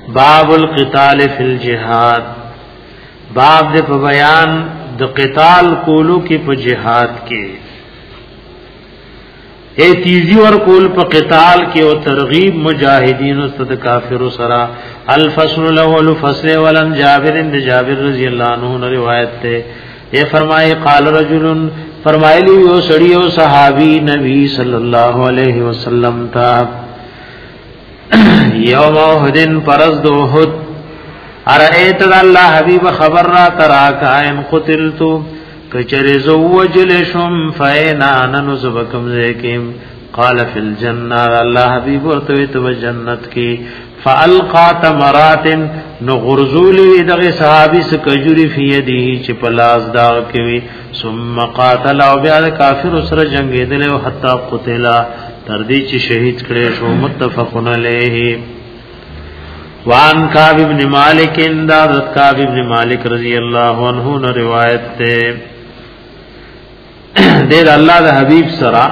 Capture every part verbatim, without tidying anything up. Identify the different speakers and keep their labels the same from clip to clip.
Speaker 1: باب القتال فی الجهاد، باب دے په بیان د قتال کولو کې په جهاد کې، اے تیزی ور کول په قتال کې او ترغیب مجاهدین او صد کافر سرا. الفصل الاول فصل ولن جابر بن جابر رضی اللہ عنہ روایت تے یہ فرمائے قال رجل فرمایلی یو سړی او صحابی نبی صلی اللہ علیہ وسلم تا یوم احد پرز دو احد ارایت اللہ حبیب خبر را تراکا ان قتلتو کچر زوجل شم فینا ننزبکم زیکیم قال فی الجنہ اللہ حبیب ورطویت و جنت کی فالقا تمرات نغرزولی دغی صحابی سکجوری فی یدیه چی پلاس داغ کیوی ثم قاتل او بیاد کافر اسر جنگی دلے و حتی قتلا تردی چی شہید کریشو متفقن علیہ. وان کعب ابن مالک اندادت کعب ابن مالک رضی اللہ عنہ نے روایت تے دیر اللہ دا حبیب سرا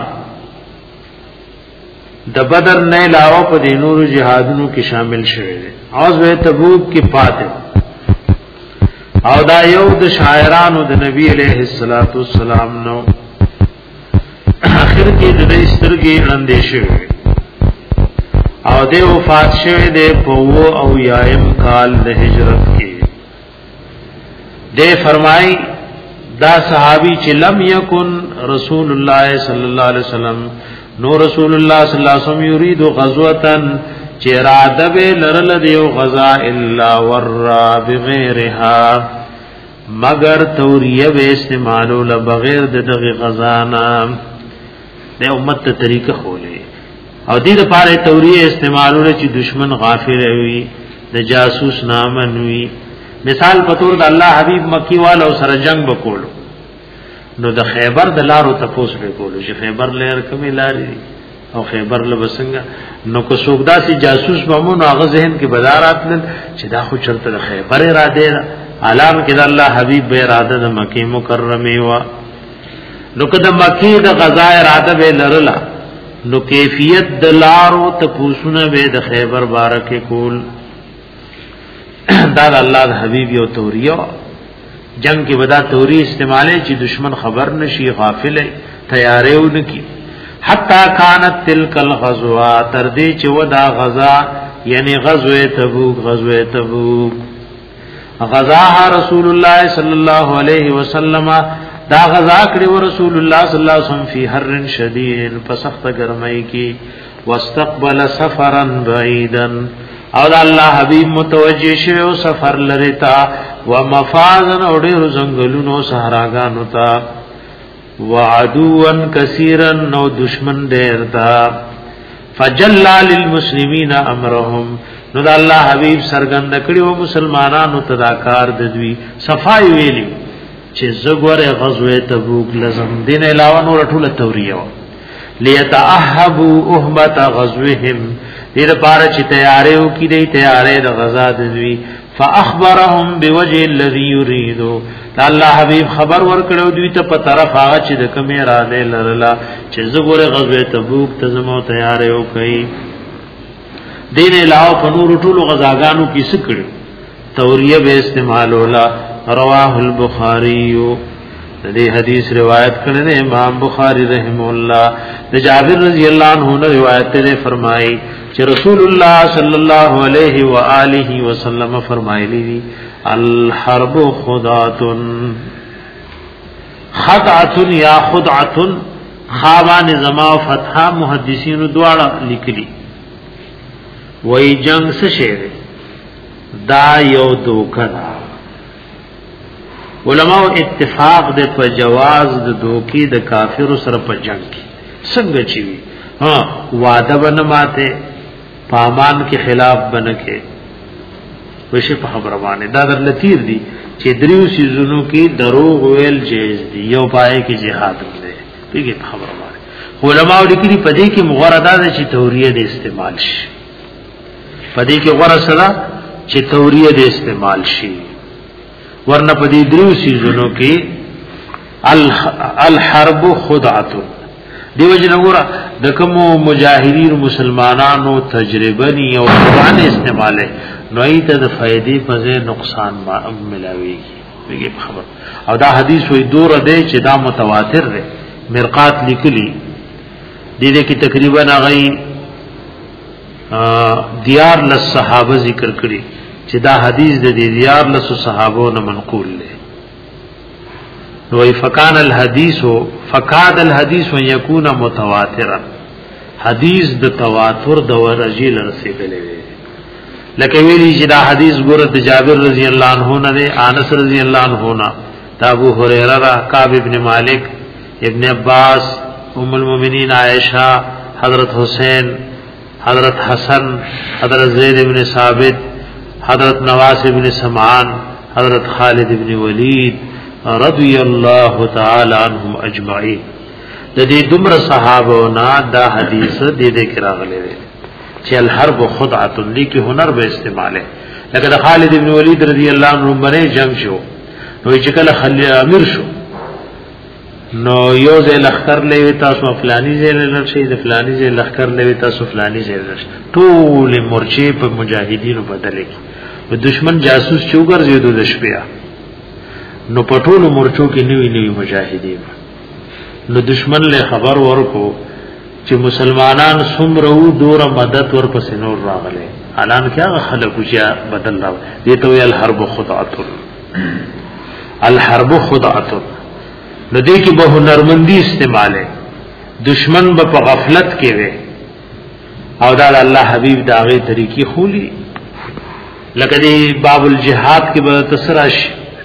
Speaker 1: د بدر نه علاوه په د نور جهادونو کې شامل شوه دي. غزوه تبوک کې پاتې او دا یو د شاعرانو د نبی علیہ الصلوۃ والسلام نو اخر کې د سترګې اندې شوه او د وفات شوه د په او یایم کال د هجرت کې. د فرمای دا صحابي چې لم یکن رسول الله صلی الله علیه وسلم نو رسول الله صلی الله علیه وسلم یرید غزوتن چراده به لرل دیو غزا الا ورا بغیرها مگر توریه به استعمالو ل بغیر دغه غزانا د امت ته طریقه خولې او دې لپاره توریه استعمالو چې دشمن غافل وي د جاسوس نامن وي. مثال پتور د الله حبیب مکی والو سره جنگ وکولو نو د خیبر د لارو تپوس به کولو چې خیبر لار کمی لاري او خیبر له بسنګ نو کو سوګدا سي جاسوس بمون هغه ذهن کې بدارات نن چې دا خو چرته د خیبر را دی علام کې د الله حبيب به اراده د مکی مکرمه وا نو کده مکی د غزا اراده به لرلا نو کیفیت د لارو تپوسونه به د خیبر بارکه کول دا الله د حبيب یو توریو جنگ کی ودا توری استعمالے چی دشمن خبر نشی غافل تیاریو نکی حتی کانت تلک الغزوہ تردی چی ودا غزا یعنی غزوہ تبوک غزوہ تبوک غزاها رسول اللہ صلی اللہ علیہ وسلم دا غزا کری و رسول اللہ صلی اللہ علیہ وسلم فی حر شدید پسخت گرمائی کی واستقبل سفرا بعیدا او دا الله حبیب متوجه شوی او سفر لرتا و مفازن او ډیر زنګلونو صحراګانو تا وعدوان کثیرن نو دشمن ډیر تا فجلل للمسلمین امرهم نو دا الله حبیب سرګند کړي او مسلمانانو تداکار د دوی صفای ویلی چې زګوره غزوه تبوک لازم دین علاوه نور ټوله توریه لیتاهبوا اهمت غزوهم دیر پارا چی تیاریو کی دی تیاری دا غزا دوی فاخبرهم بوجه الذی یریدو اللہ حبیب خبر ورکڑو دوی تا پا طرف آغا چی دا کمی رانے لرلا چی زگور غزوی تبوک تزمو تیاریو کئی دین علاو پنور طول غزاگانو کی سکڑ توریه بے استعمالولا رواہ البخاریو دې حدیث روایت کړي نے امام بخاری رحم الله د جابر رضی الله عنه روایت نے فرمائی چې رسول الله صلی الله علیه و آله وسلم فرمایلی دي الحرب خدعۃ خدعۃ یا خدعۃ خاوان زما فتح محدثین دواړه لیکلي وای جنگ څه شی دا یو دوکړه علماء اتفاق دے په جواز د دوکي د کافر سره په جنگ کې څنګه چی ها وعده بنه ماته پامان کے خلاف بنکه وشه په خبره باندې دا در لتیر دي چې دریو سيزونو کې دروغ ویل جایز دي یو پای کې jihad دی پیګه په خبره باندې علماء لیکلي په دې کې مغرضات ده چې توریه د استعمال شي په دې کې غره سره چې توریه د استعمال شي ورنه په دې دریو سيزونو کې الحرب خدعه دیو جن وګړه د کوم مجاهدین مسلمانانو تجربه ني او قرآن استعماله نو ایت د فائدې په ځای نقصان ما ملاويږي ویږي خبر او دا حدیث وې دور دی چې دا متواتر دی مرقات لیکلی دې دې کې تقریبا هغه دیار لس صحابه ذکر کړي چې دا حدیث د دیار لس صحابو نه منقول دی نو فکان الحدیث فکاد الحدیث ويكون متواترا حدیث د تواتر د ورجی لرسیدلې لکه ویلی چې دا حدیث ګوره د جابر رضی الله عنه نه دی انس رضی الله عنه نه ابو هريره کعب ابن مالک ابن عباس ام المؤمنین عائشہ حضرت حسین حضرت حسن حضرت زید ابن ثابت حضرت نواس ابن سمعان حضرت خالد ابن ولید رضی اللہ تعالی عنہم اجمعین د دې دمر صحابو نا دا حدیث دې دې کراغله چې الحرب خدعه لیکي هنر به استعماله لکه د خالد ابن ولید رضی الله عنه باندې جنگ شو نو چې کله خلی امیر شو نو یو ځای لخر لوي تاسو فلانی ځای لرشي د فلانی ځای لخر لوي تاسو فلانی ځای لرشي ټول مورچه په مجاهدینو بدلې د دشمن جاسوس چوغر زیدو د شپیا نو پټول مورچو کې نوی نوی مجاهدین نو دشمن له خبر ورکو چې مسلمانان څومره دور مدد ورپسې نور راغله اعلان کیا خلکو چې بدل راو دي ته ویل حرب خدعت الحرب خدعت نو دې کې به هنرمندي استعماله دشمن به په غفلت کې وي او دا الله حبيب داغه طریقې خولي لکه دې باب الجهاد کې به تسرش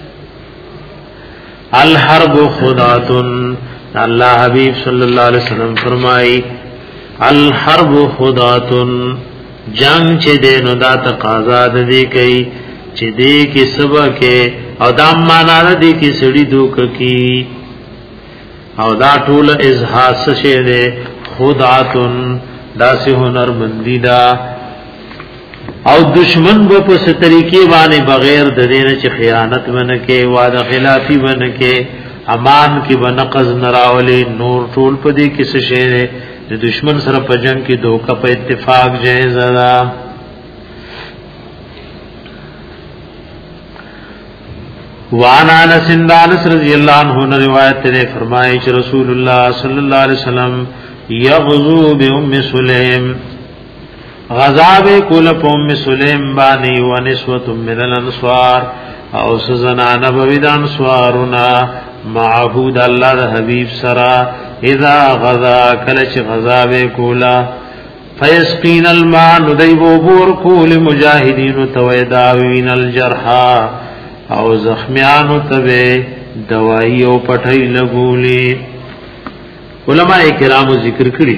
Speaker 1: الحرب خدعت اللہ حبیب صلی اللہ علیہ وسلم فرمائی الحرب خدعت جنگ چه دے نو دا تقاضا دے کئی چه دے کی سبا کے او دام مانا دے کی سڑی دوک کی او دا طول اظہار سشے دے خدعت دا سے ہنر مندی دا او دشمن به په طریقې باندې بغیر د دینه چې خیانت ونکې وعده خلافی ونکې امان کې بنقض نراولې نور ټول په دې کې څه شی د دشمن سره په جنگ کې دوکه په اتفاق جایز ده وان انس انس رضی اللہ عنہ روایت نے فرمایا کہ رسول اللہ صلی اللہ علیہ وسلم یغزو بام سلیم غزاب کول ام سلیم بانی و نسوت من الانصار او سزنان بوید انصارنا معهود اللہ حبیب سرا اذا غزا کلچ غزاب کولا فیسقین الماء ندیبو بور کول مجاہدین تویداوین الجرحا او زخمیانو تبه دوائی او پټای لګولی علماء کرام ذکر کړی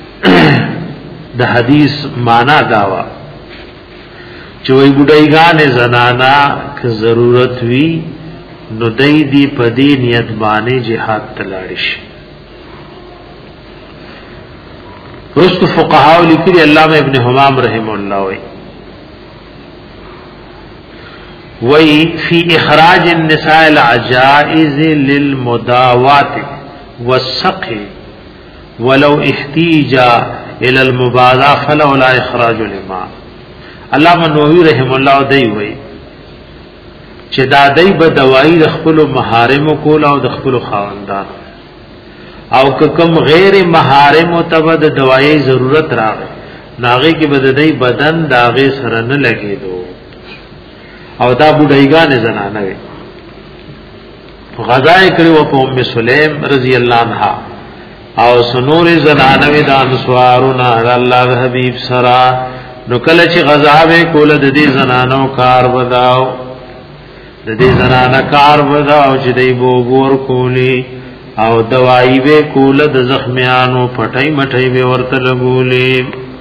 Speaker 1: د حدیث معنا داوا چې وای بډایګان زنانا که ضرورت وی نو دای دی پدی نیت باندې jihad تلاړش رست فقهاء لیکلي علامه ابن حمام رحم الله وای وی فی اخراج النساء العجائز للمداوات والسقي ولو احتیجا الى المباضع فلولا اخراج الماء علامہ نووی رحم الله دی وی چې دا دای به دوايي د خپل محارم کول او د خپل خاوندان او کوم غیر محارم تبد دوايي ضرورت راغی ناغه کې بددای بدن داغه سره نه لګیدو او دا بډایګان زنانه وي غزا کړو په ام سلیم رضی الله عنها او سنور زنانه وي د انصارنا الله حبیب سرا نو کله چې غزا به کول د دې زنانو کار وداو د دې زنانه کار وداو چې دی بو ګور کولی او دوايي به کول د زخمیانو پټای مټای به ورته لګولې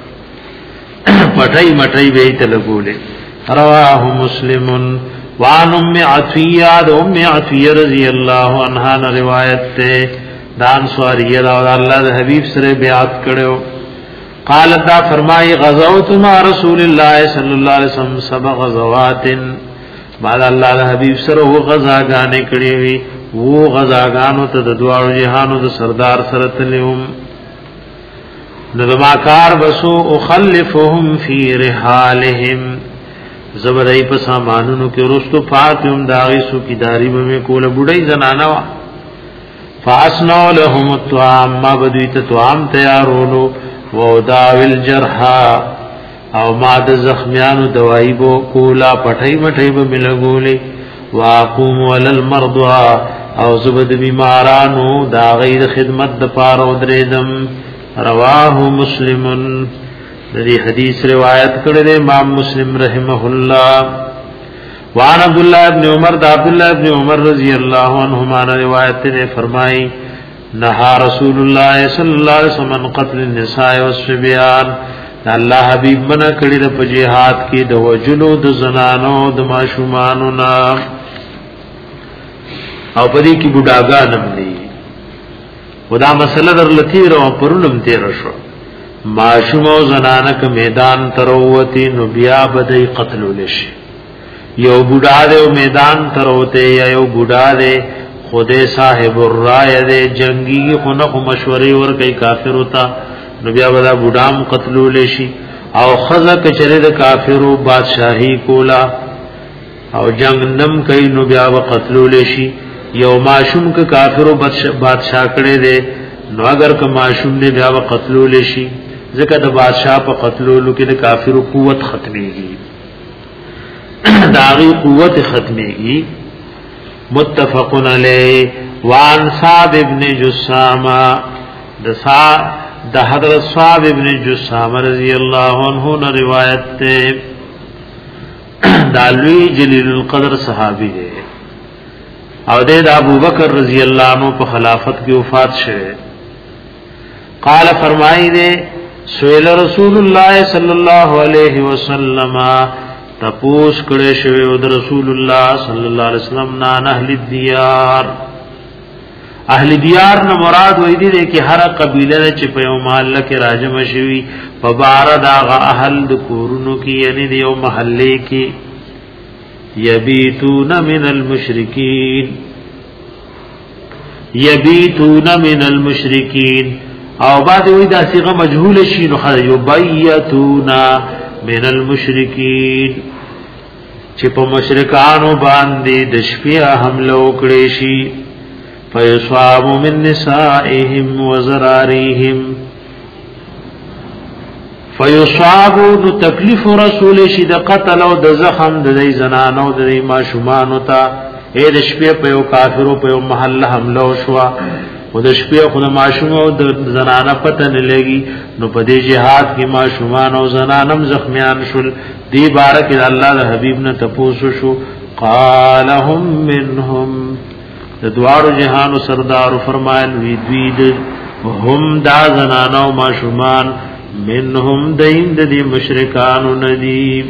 Speaker 1: پټای مټای به ته لګولې رواه مسلم وان ام عطیہ ام عطیہ رضی اللہ عنہا نے روایت تے دان سواریہ دا اللہ دے حبیب سره بیعت کړو قال دا فرمای غزوت مع رسول اللہ صلی اللہ علیہ وسلم سبع غزوات بعد اللہ دے حبیب سره و غزاګانې کړې وی و غزاګانو ته د دوه جهانو د سردار سره تلوم نظما کار بسو اخلفهم فی رحالهم زبدای په سامانونو کې رستو فاتم داغي سو کی داری به کوله بډای زنانا وا فاسنو لهم الطعام ما بدویت طعام تیارولو وداویل جرحا او ما د زخمیانو دوائی بو کولا پټای مټای به ملګولې واقوم ولل مرضى او زبد بیمارانو دا غیر خدمت د پاره درېدم رواه مسلمن دې حدیث روایت کړل امام مسلم رحمه الله وان عبد الله ابن عمر دا عبد الله ابن عمر رضی الله عنهما روایت نے فرمائی نہا رسول الله صلی الله علیه وسلم قتل النساء والصبيان الله حبیب منا کړي د جهاد کې د وجلو د زنانو د ماشومانو نا او پدې کې بډاګانم دي ودا مسله در لتی رو پرونم تیر شو ماشوم او زنانه ک میدان تروتی نو بیا بدای قتل لشي یو بوډا دې میدان تروته یا یو بوډا دې خوده صاحب الرای دې جنگي خونه مشورې ور کوي کافر ہوتا نو بیا ودا بوډام قتل لشي او خزه کچره د کافرو بادشاہي کولا او جنگ نم کوي نو بیا قتل لشي یو ماشوم ک کافرو بادشاہ کړي دې نو اگر ک ماشوم نه بیا قتل لشي ځکه د بادشاہ په قتلولو کې د کافرو قوت ختميږي داغي قوت ختميږي متفق علی وان صاحب ابن جسامہ د سا د حضرت صاحب ابن جسامہ رضی اللہ عنہ نے روایت ته دالوی جلیل القدر صحابی ہے او د ابو بکر رضی اللہ عنہ په خلافت کی وفات شوه قال فرمائی دے سویل رسول الله صلی الله علیه وسلم تپوس کړه شوی او د رسول الله صلی الله علیه وسلم نه اهل الديار اهل دیار نه مراد وې دي چې هر قبیله چې په یو محله کې راجم شوی په بار داغه اهل د کورونو کې یعنی د یو محله کې یبیتون من المشرکین یبیتون من المشرکین او بعد وی دا صيغه مجهول شي نو یبیتونا من المشرکین چې په مشرکانو باندې د شپې حمله وکړي شي فیصاب من نسائهم وزرارهم فیصاب نو تکلیف رسول شي د قتل او د زخم د زنانو د ماشومان ته اې د شپې په یو کافرو په یو محله حمله وشوا او د شپې خو د ماشوم او د زنانه پته نه لګي نو په دې جهاد کې ماشومان او زنانم زخمیان شول دی بارک الله د حبیب نه تپوسو شو قالهم منهم د دوارو جهان سردار فرمایل وی دوی هم دا زنانه او ماشومان منهم دین د دې مشرکانو ندی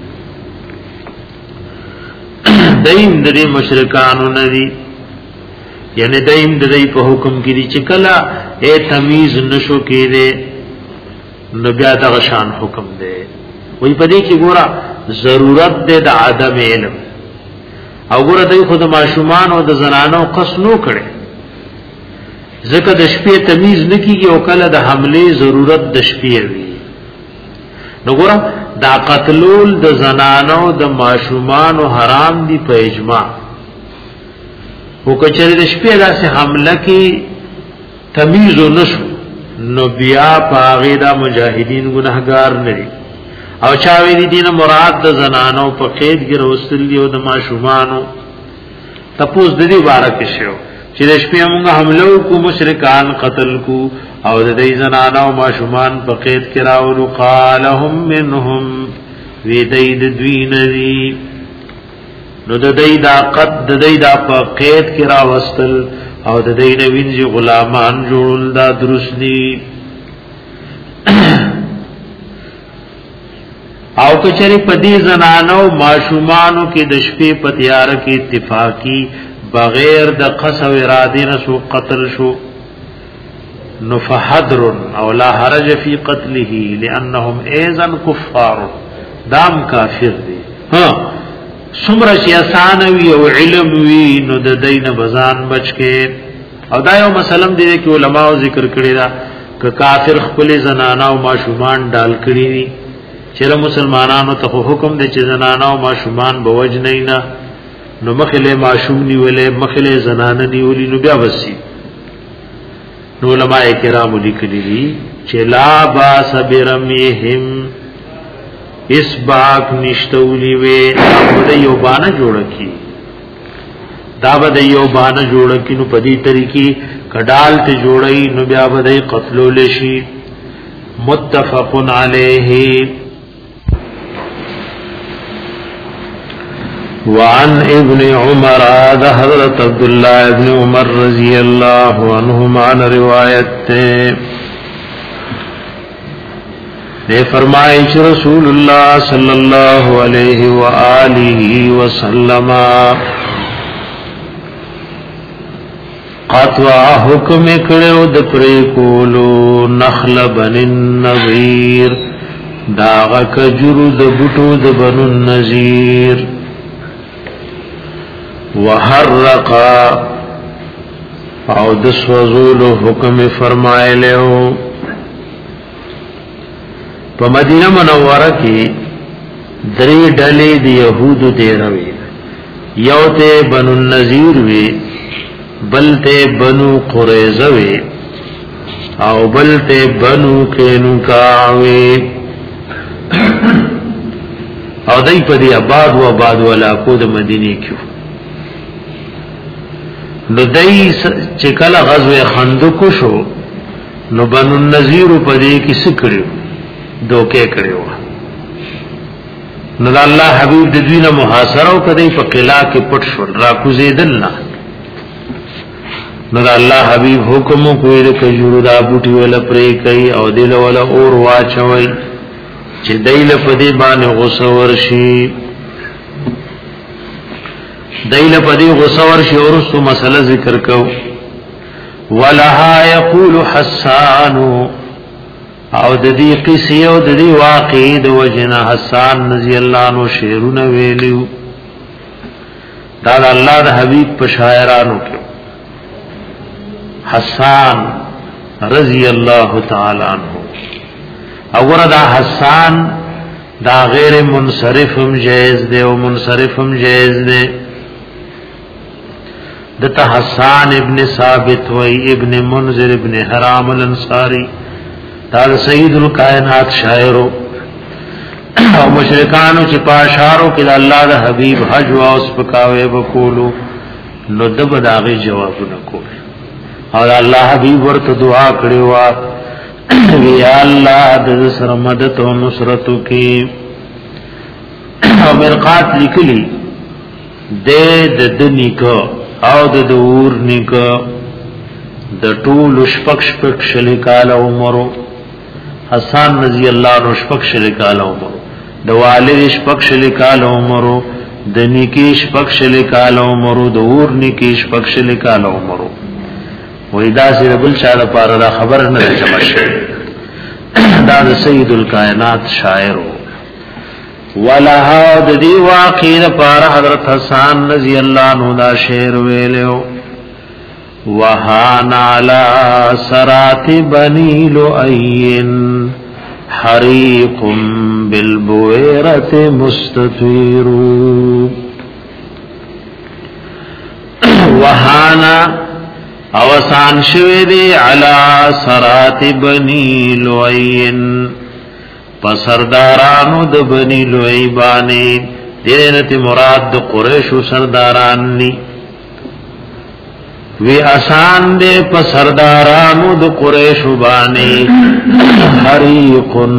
Speaker 1: دین د دې مشرکانو ندی یعنی دیم د دې په حکم کې دي چې کلا اے تمیز نشو کېده نو بیا د غشان حکم دی وای په دې کې ګوره ضرورت ده د عدم علم او ګوره دوی خود ماشومان او د زنانو قص نو کړي ځکه د شپې تمیز نکېږي او کله د حمله ضرورت د شپې وي نو ګوره دا قتلول د زنانو د ماشومان او حرام دي په اجماع او کچره د شپې داسې حمله کې تمیز نشو نو بیا پاغه دا مجاهدین ګناهګار نه او چا وی دي نه مراد د زنانو په قید کې روستلی او د ماشومانو تپوس د دې بارک شو چې د شپې موږ حمله کو مشرکان قتل کو او د دې زنانو او ماشومان په قید کې راولو قالهم منهم وی دې د دوی نذی نو د دې دا قد د دې دا په قید کې راوستل او د دې نوینځي غلامان جوړول دا درست دي او کچری پدی زنانو ماشومانو کې د شپې په تیار کې اتفاقی بغیر د قصو اراده نسو قتل شو نفحدر او لا حرج فی قتله لانهم ايضا کفار دام کافر دي ها سمره چې آسان وي او علم وي نو د دین بزان بچ کې او دا یو مسلم دي چې علماء ذکر کړی دا که کافر خپل زنانا او ماشومان ډال کړی وي چې مسلمانانو ته حکم دی چې زنانا او ماشومان بوج نه نه نو مخله ماشوم نیولې مخله زنانه نیولې نو بیا وسی نو علماء کرام لیکلي دي چې لا باس برمهم اس باک نشتولی وی دا یو بانا جوڑا کی دا با دا یو بانا جوڑا کی نو پدی طریقی کڈال تے جوڑای نو بیا با دا قتلو لشی متفق علیہ وعن ابن عمر دا حضرت عبداللہ ابن عمر رضی اللہ عنہما عن روایت تے نے فرمائے کہ رسول اللہ صلی اللہ علیہ وآلہ وسلم قطوع حکم کڑو د پری کولو نخل بن النظیر داغ کجرو د بوټو د بنو النظیر وحرقا او د سوزول حکم فرمائے لہو په مدینه منوره کې درې ډلې د يهودو دیروي یو ته بنو النذیر وی بل ته بنو قریظه وی او بل ته بنو قینقاع وی او دای په دې آباد و آباد ولا کو د مدینه کې نو دای چې کله غزوه خندق شو نو بنو النذیر په دې کې سکړو دوکے کړو نو الله حبیب د دوی نه محاصره او کدی په قلا کې پټ شو را کوزیدل نه نو الله حبیب حکم کوي د کجورو دا بوټي ول پرې کوي او دل ول اور واچوي چې دایل په دې باندې غوسه ورشي دایل په دې غوسه ورشي او رسو مسله ذکر کو ولها یقول حسان او د دې قصې او د دې واقعې د وجنه حسان رضی الله عنه شعرونه ویلو دا الله د حبیب په شاعرانو کې حسان رضی الله تعالی عنہ او وردا حسان دا غیر منصرفم جائز دی او منصرفم جائز دی دته حسان ابن ثابت و ابن منذر ابن حرام الانصاری دا سید الکائنات شاعرو او مشرکانو چې پاشارو کې الله د حبیب حج او اس پکاوي وکولو نو دغه داغه جواب نکول او الله حبیب ورته دعا کړي وا یا الله د سر مدد او نصرت کې او مرقات لیکلي د د نیکو او د دور نیکو د ټول شپک شپک شل کال عمرو حسان رضی اللہ عنہ شپک شلکال عمرو د والد شپک شلکال عمرو د نیکی شپک شلکال عمرو د اور نیکی شپک شلکال عمرو وې دا سره بل چا لپاره دا خبر نه چمشه دا د سید الکائنات شاعر ولها د دی واقع لپاره حضرت حسان رضی اللہ عنہ دا شعر ویلو وهان على سرات بني لؤي حريق بالبويرة مستطير وهان اوسان شوی دی على سرات بني لؤي پسردارانو د بني لؤي بانی دینت مراد د قریش سرداران نی وی آسان دے پا سردارانو دو قریش بانی حریقن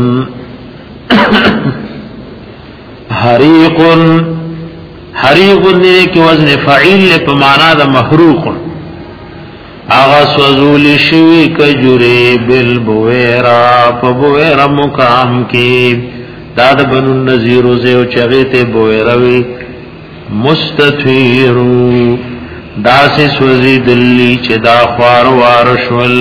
Speaker 1: حریقن حریقن دے کی وزن فعیل لے پا مانا دا محروقن آغا سوزولی شوی کجوری بالبویرہ پا بویرہ مقام کی داد بنو النذیرو زیو چغیت بویروی مستطویرو دا سے سوزی دلی چه دا خوار وارشول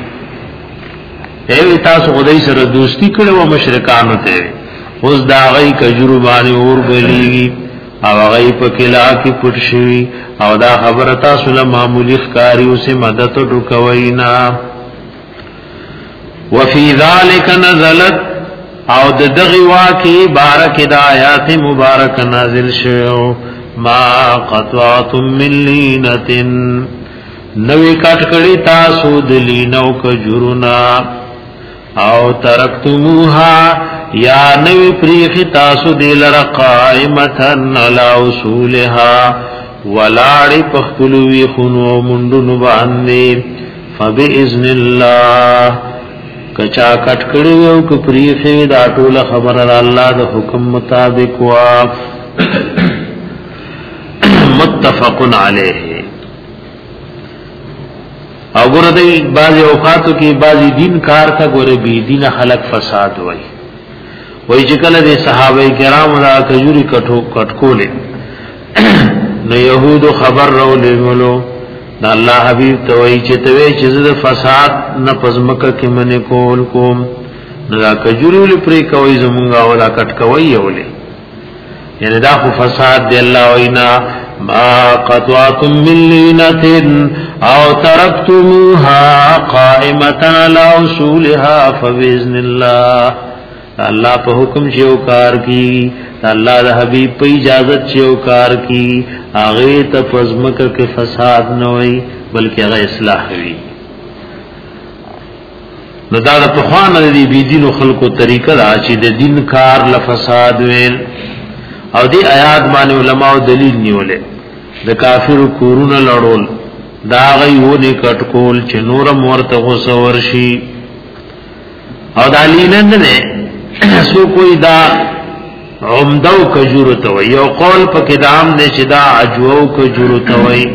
Speaker 1: ایوی تاسو خدای سره دوستی کړو مشرکانو ته اوس دا غي کجربانی اور بلیږي او غي په کلا کې پټ شي او دا خبره تاسو له معمولی ښکاری اوسه مدد وکوي نه وفي ذلك نزلت او د دغه واقع بارک د آیات مبارک نازل شو ما قطعتم من لینۃ نوې کټ کړي تاسو د لینو کجرونا او ترکتموها یا نوې پریخ تاسو د لره قائمتن علی اصولها ولاړ پختلوی خونو منډونو باندې فباذن الله کچا کټ کړي او ک پریخ دا ټول خبر الله د حکم مطابق وا متفق علیه او ګور دې بعض اوقاتو کې بعض دین کار تا ګور بي دین خلق فساد وای وای چې کله د صحابه کرام را کجوري کټو کټکولې نو يهودو خبر راولې مولو دا الله حبيب ته وای چې ته چې د فساد نه پزمکه کې منې کول کوم نو دا کجوري لپاره کوي زمونږه ولا کټکوي ولې یعنی دا خو فساد دی الله وینا ما قطعتم من لینۃ او ترکتموها قائمة على اصولها فباذن الله الله په حکم چې او کار کی الله د حبیب په اجازه چې او کار کی هغه ته پزمکه کې فساد نه وي بلکې هغه اصلاح وي نو دا د پخوانه دی بی دین خلقو طریقه دا چې د دین کار لفساد ویل او دی آیات باندې علماء دلیل نیولې د کافر کورونه لړول دا غيونه کټکول چې نورم ورته غوسور شي او د علینند نه سو کوئی دا عمدو کجورت وي یو قول په کدام دې چې دا عجوو کجورت وي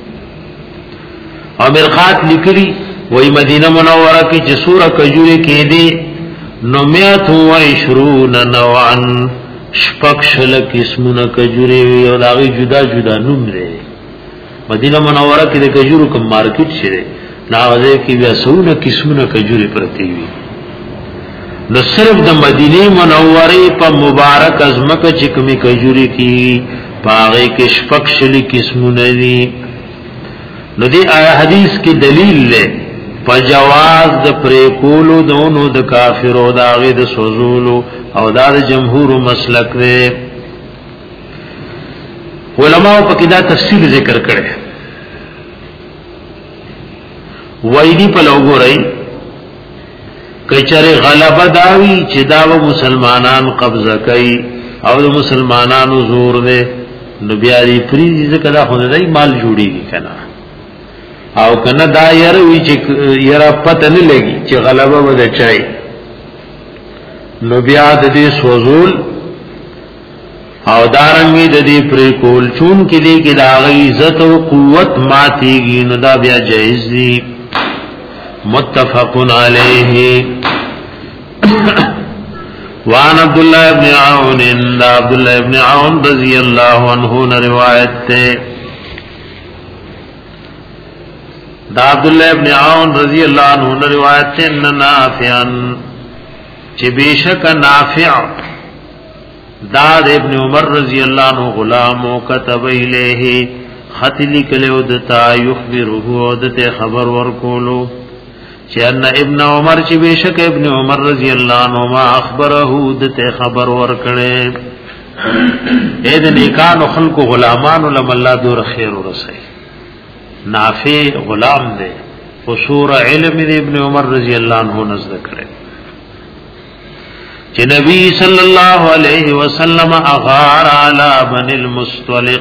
Speaker 1: او مرقات لیکري وای مدینه منوره کې چې سوره کجوري کې دي نو مئات و عشرون نوعا شپک شل قسمونه کجوري او داغي جدا جدا نوم لري مدینه منوره کې د کجورو کوم مارکیټ شری ناوځه کې بیا سونه قسمونه کجوري پرتی وي نو صرف د مدینه منوره په مبارک ازمکه چې کومي کجوري کې پاغه کې شپک شل قسمونه دي نو دی آیا حدیث کی دلیل لے پا جواز د پریکولو دونو د کافرو داغی د سوزولو او دا د جمهور مسلک دے علماء پا کدا تفصیل ذکر کرے ویدی پا لوگو رئی کچر غلبه داوی چی داو مسلمانان قبضه کئی او د مسلمانانو زور دے نو بیاری پریزی ذکر دا خود دائی مال جوڑی گی کنا او کنه دا يروي چې يرا پته نه لګي چې غلبه ودا چای نو بیا د دې سوزول او دارنګي د دې پرې کول چون کې دې کې دا غي عزت او قوت ماتيږي نو دا بیا جائز دي متفق عليه وان عبد الله ابن عون ان عبد الله ابن عون رضی الله عنه روایت ته دا عبداللہ ابن عون رضی اللہ عنہ روایت ہے ان نافعا چه بیشک نافع داد ابن عمر رضی اللہ عنہ غلامو کتب الیہ خط لکلو دتا یخبرو دتا خبر ورکولو چه ان ابن عمر چه بیشک ابن عمر رضی اللہ عنہ ما اخبرہو دتا خبر ورکڑے اید نیکان و خلق و غلامان لم اللہ دور خیر و رسائی نافع غلام دے قصور علم دے ابن عمر رضی اللہ عنہ نزد کرے کہ نبی صلی اللہ علیہ وسلم اغار علی بن المستلق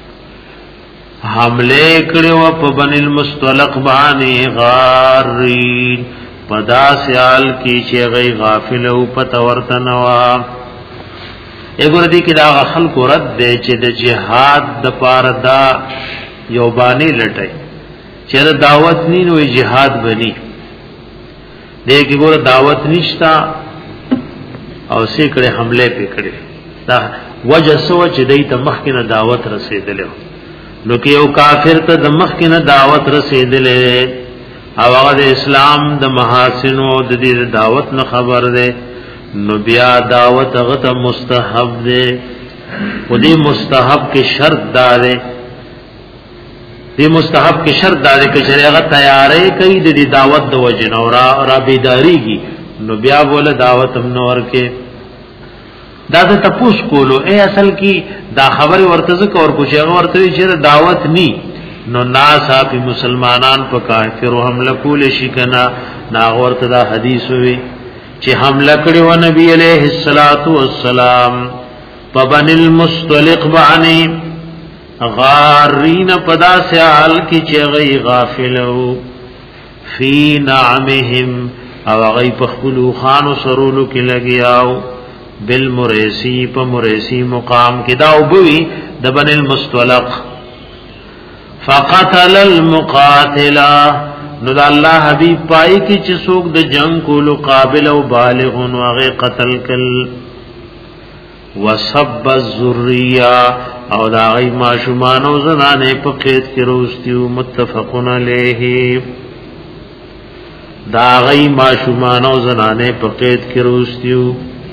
Speaker 1: حملے کرے و پا بن المستلق بانی غارین پدا سیال کی چے غی غافل و پتورتنوا ایگو ردی کی دا خلق رد دے چے دا جہاد دا پاردا یو بانی لټای چیرې دعوت نی نو جهاد بنی دې کې ګوره دعوت نشتا او سې کړه حمله پکړه دا وجه سو چې دې ته مخکنه دعوت رسیدلې نو کې یو کافر ته د مخکنه دعوت رسیدلې او هغه د اسلام د محاسن او د دې دعوت نه خبر ده نو بیا دعوت هغه ته مستحب ده او دې مستحب کې شرط دار دی مستحب کې شرط دا دی چې هغه تیارې کوي د دعوت د وجنه او را بیداریږي نو بیا بوله دعوت هم نور کې دا ته تپوس کولو اے اصل کې دا خبر ورته ځکه اور پوښي هغه ورته چې دعوت ني نو ناسا په مسلمانان په کافر حمله کول شي کنه نا ورته دا حدیث وی چې حمله کړي و نبی عليه الصلاه والسلام په بن المستلق باندې غارین پدا سے حال کی چغی غافلو فی نعمهم او غی پخلو خان سرولو کی لگیاو بالمریسی پا مریسی مقام کی داو بوی دبن المستلق فقتل المقاتلا نو دا اللہ حبیب پائی کی چسوک دا جنگ کولو قابل و بالغن وغی قتل کل وصب الذریہ او دا غی ماشومان او زنانے پا قید کی روستیو متفقن علیہ دا غی ماشومان او زنانے پا قید کی روستیو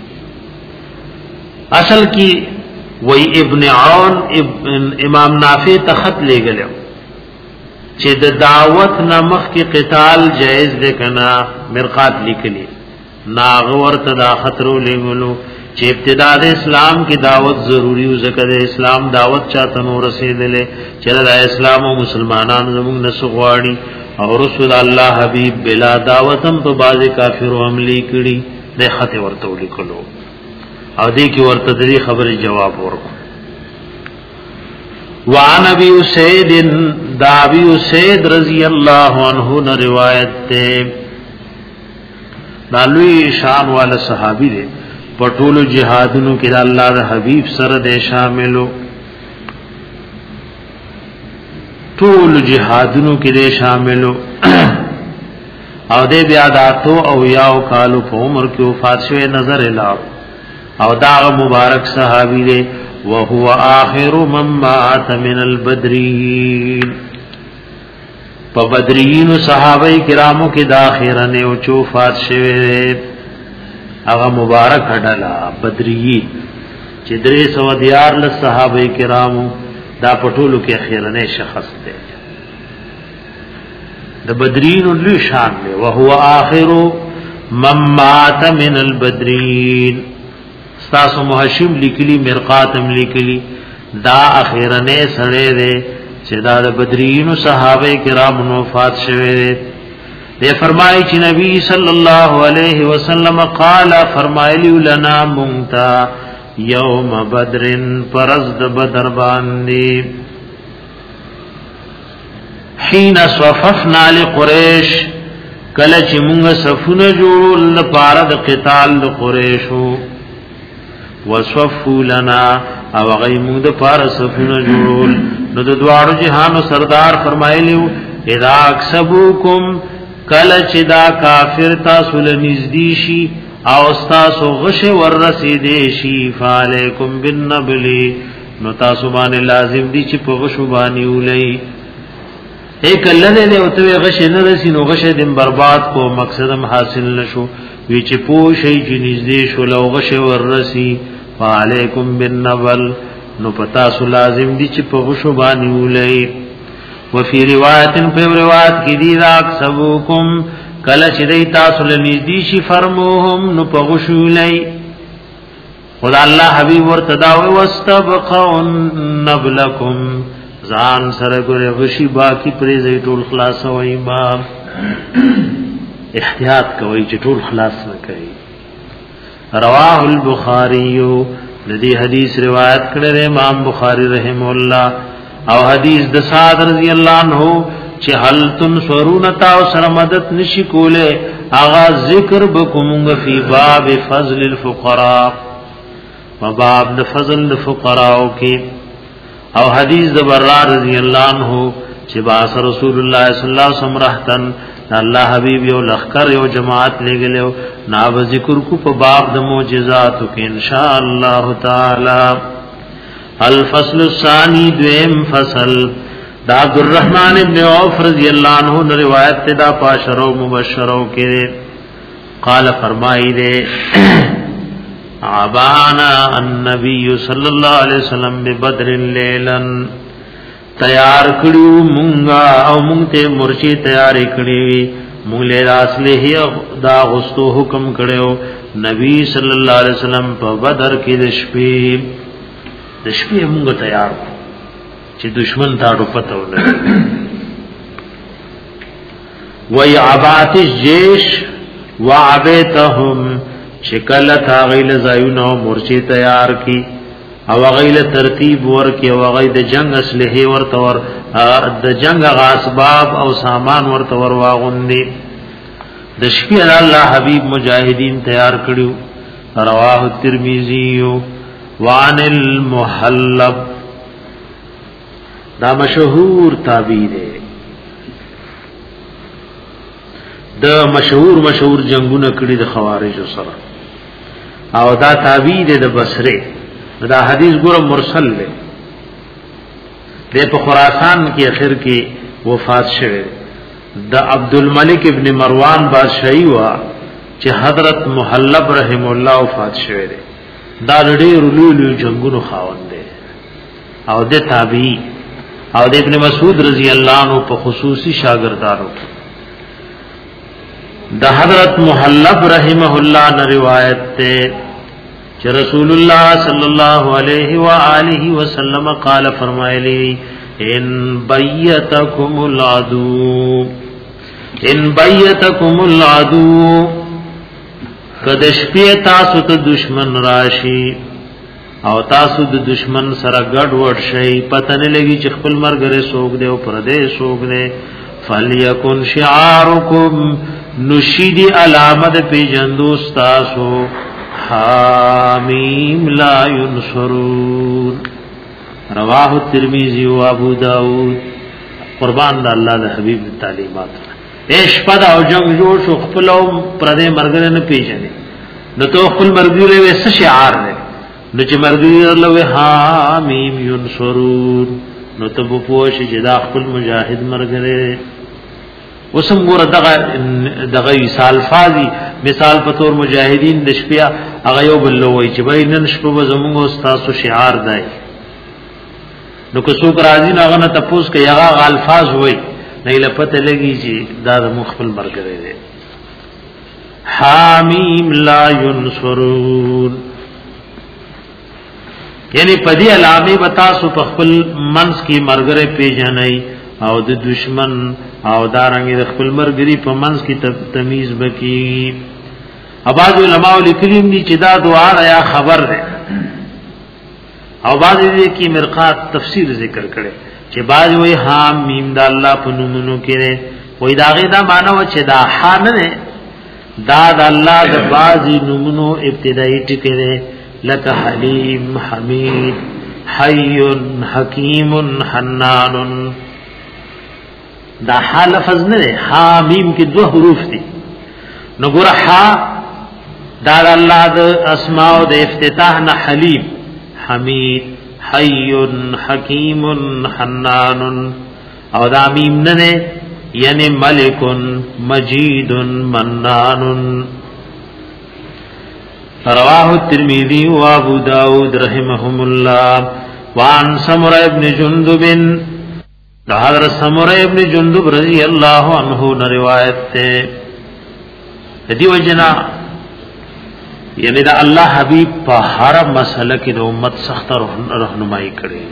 Speaker 1: اصل کی وی ابن عون ابن امام نافع تخط لے گلے چه دا دعوت نمخ کی قتال جائز دے کنا مرقات لکلی ناغور تدا خطرو لے گلو چې ابتدا د اسلام کی دعوت ضروری او زکه د اسلام دعوت چاته نو رسیدلې چې د اسلام او مسلمانانو زموږ نسغواړي او رسول الله حبیب بلا دعوتم په باز کافرو عملی کړي د خط ورته ولیکلو او دې کې ورته دې خبره جواب ورکړو وعن ابي سعيد دابي سعيد رضی الله عنه نے روایت ته دالوی شان والا صحابي دے پټولو جهادونو کې د الله د حبيب سره د شاملو ټول جهادونو کې د شاملو او د بیا داتو او یاو کالو په عمر کې وفات شوه نظر اله او دا مبارک صحابي دی او هو اخر من مات من البدرین په بدرین صحابه کرامو کې د اخرنه او چوفات شوه اغا مبارک هډلا بدریین چې درې سو دیار له صحابه کرامو دا پټولو کې اخیرنه شخص دی د بدرین لوی شان دی او هو اخر من مات من البدرین تاسو محشم لیکلی مرقاتم لیکلی دا اخیرنه سره دی چې دا د بدرین صحابه کرامو وفات شوه دے فرمائی چی نبی صلی اللہ علیہ وسلم قال فرمائلی لنا منتا یوم بدرن پرزد بدر باندی حین صففنا لقریش کلچ منگ صفون جوڑو لپارد قتال لقریشو وصفو لنا او غی منگ دپار صفون جوڑو نو دوارو جہانو سردار فرمائلیو اذا اکسبوکم کله چې دا کافر تاسو له نږدې شي او تاسو غش ور رسیدې شي فعلیکم بالنبل نو تاسو باندې لازم دي چې په غش باندې ولې هیڅ کله نه اوته غش نه رسی نو غش دې برباد کو مقصدم حاصل نشو وی چې پوه شي چې نږدې شو لو غش ور رسی فعلیکم بالنبل نو پتا سو لازم دي چې په غش باندې ولې وفي روایت په روایت کې دی راک سبوکم کله چې دی تاسو له نږدې شي فرموهم نو په غشولای خدای الله حبيب ورته دا وي واستبقون نبلکم ځان سره ګره غشي باقی پرې زې ټول خلاص وای ما احتیاط کوي چې ټول خلاص نه کوي رواه البخاری لدی حدیث روایت کړی امام بخاری رحم الله او حدیث د سعد رضی اللہ عنہ چې هل تنصرون تا سره مدد نشی کوله اغا ذکر بکومغ فی باب فضل الفقراء و باب د فضل الفقراء کې او حدیث د برا رضی اللہ عنہ چې باس رسول الله صلی الله علیه وسلم رحتن الله حبیب یو لخر یو جماعت لګلو نا ذکر کو په باب د معجزات کې ان شاء الله تعالی الفصل الثانی دویم فصل دا عبد الرحمن ابن عوف رضی اللہ عنہ روایت دا پاشرو مبشرو کے قال فرمائی دے عبانا النبی صلی اللہ علیہ وسلم ببدر لیلا تیار کړیو مونږه او مونږ ته مرچی تیار کړی مونږ له اصله دا غستو حکم کړو نبی صلی الله علیه وسلم په بدر کې د شپې د شپې مونږ تیار چې دشمن تاړو پته ولګي وی عبات الجيش وعبتهم شکل تاغیل زایونو مرچی تیار کی او غیل ترتیب ورکی او غیل د جنگ اسلحه ورتور د جنگ غاسباب او سامان ورتور واغوندی د شپې الله حبیب مجاهدین تیار کړیو رواه ترمذی وعن المحلب دا مشهور تعبیر د مشهور مشهور جنگونه کړي د خوارج سره او دا تعبیر د بصره دا حدیث ګور مرسل دی د په خراسان کې اخر کې وفات شوه د عبد الملک ابن مروان بادشاہي وا چې حضرت محلب رحم الله وفات شوه دی دا ډېر لوی جنگونو خاوند دی او د تابعی او د ابن مسعود رضی الله عنه په خصوصي شاګردانو د حضرت محلب رحمه الله نے روایت تے کہ رسول اللہ صلی اللہ علیہ وآلہ وسلم قال فرمائے لی ان بیتکم العدو ان بیتکم العدو کدش پی تاسو ته دشمن راشی او تاسو د دشمن سره ګډ وډ شي پته نه لګي چې خپل مرګره سوګ دی او پردې سوګ دی فلیکن شعارکم نشیدی علامت پی جندوستاسو حامیم لا ینصرون رواہ الترمذی و ابو داود قربان دا اللہ دا حبیب تعلیمات ایش پدا او جنگ جوڑ شو خپلو پردے مرگرے نا پیجنے نو تو خپل مرگرے ویسا شعار دے نو چی مرگرے لوے حامیم ینصرون نو تبو پوشی جدا خپل مجاہد مرگرے وسم ګور دغه دغه مثال فازي مثال په تور مجاهدین د شپیا هغه یو بل وای چې بای نن شپه زموږ استاد شعار دی نو که څوک راځي هغه نه تپوس کوي هغه الفاظ وای نه لپته لګي چې دا د مخفل مرګره دی حامیم لا ينصرون یعنی پدی علامه بتا سو په خپل منس کی مرګره پیژنای او د دشمن او دارنګ د خپل مرګري په منځ کې تمیز بکی اباظ علماء لیکلي دي چې دا دعا یا خبر ده او باز دې کې مرقات تفسیر ذکر کړي چې باز وې حام میم د الله په نومونو کې وې داغه دا معنی و چې دا ح نه دا د الله د بازي نومونو ابتدایي ټکی ده لک حلیم حمید حی حکیم حنان دا ح لفظ نه ح میم کې دو حروف دي نو ګور ح دا الله د اسماء او د افتتاح نه حلیم حمید حی حکیم حنان او دا میم نه یعنی ملک مجید منان رواه الترمذی و ابو داود رحمهم الله وان سمر ابن جندب دا حضرت سمر ابن جندب رضی اللہ عنہ نے روایت تے دی وجنا یعنی دا اللہ حبیب په هر مسئلہ کې د امت سخت رهنمایي کړي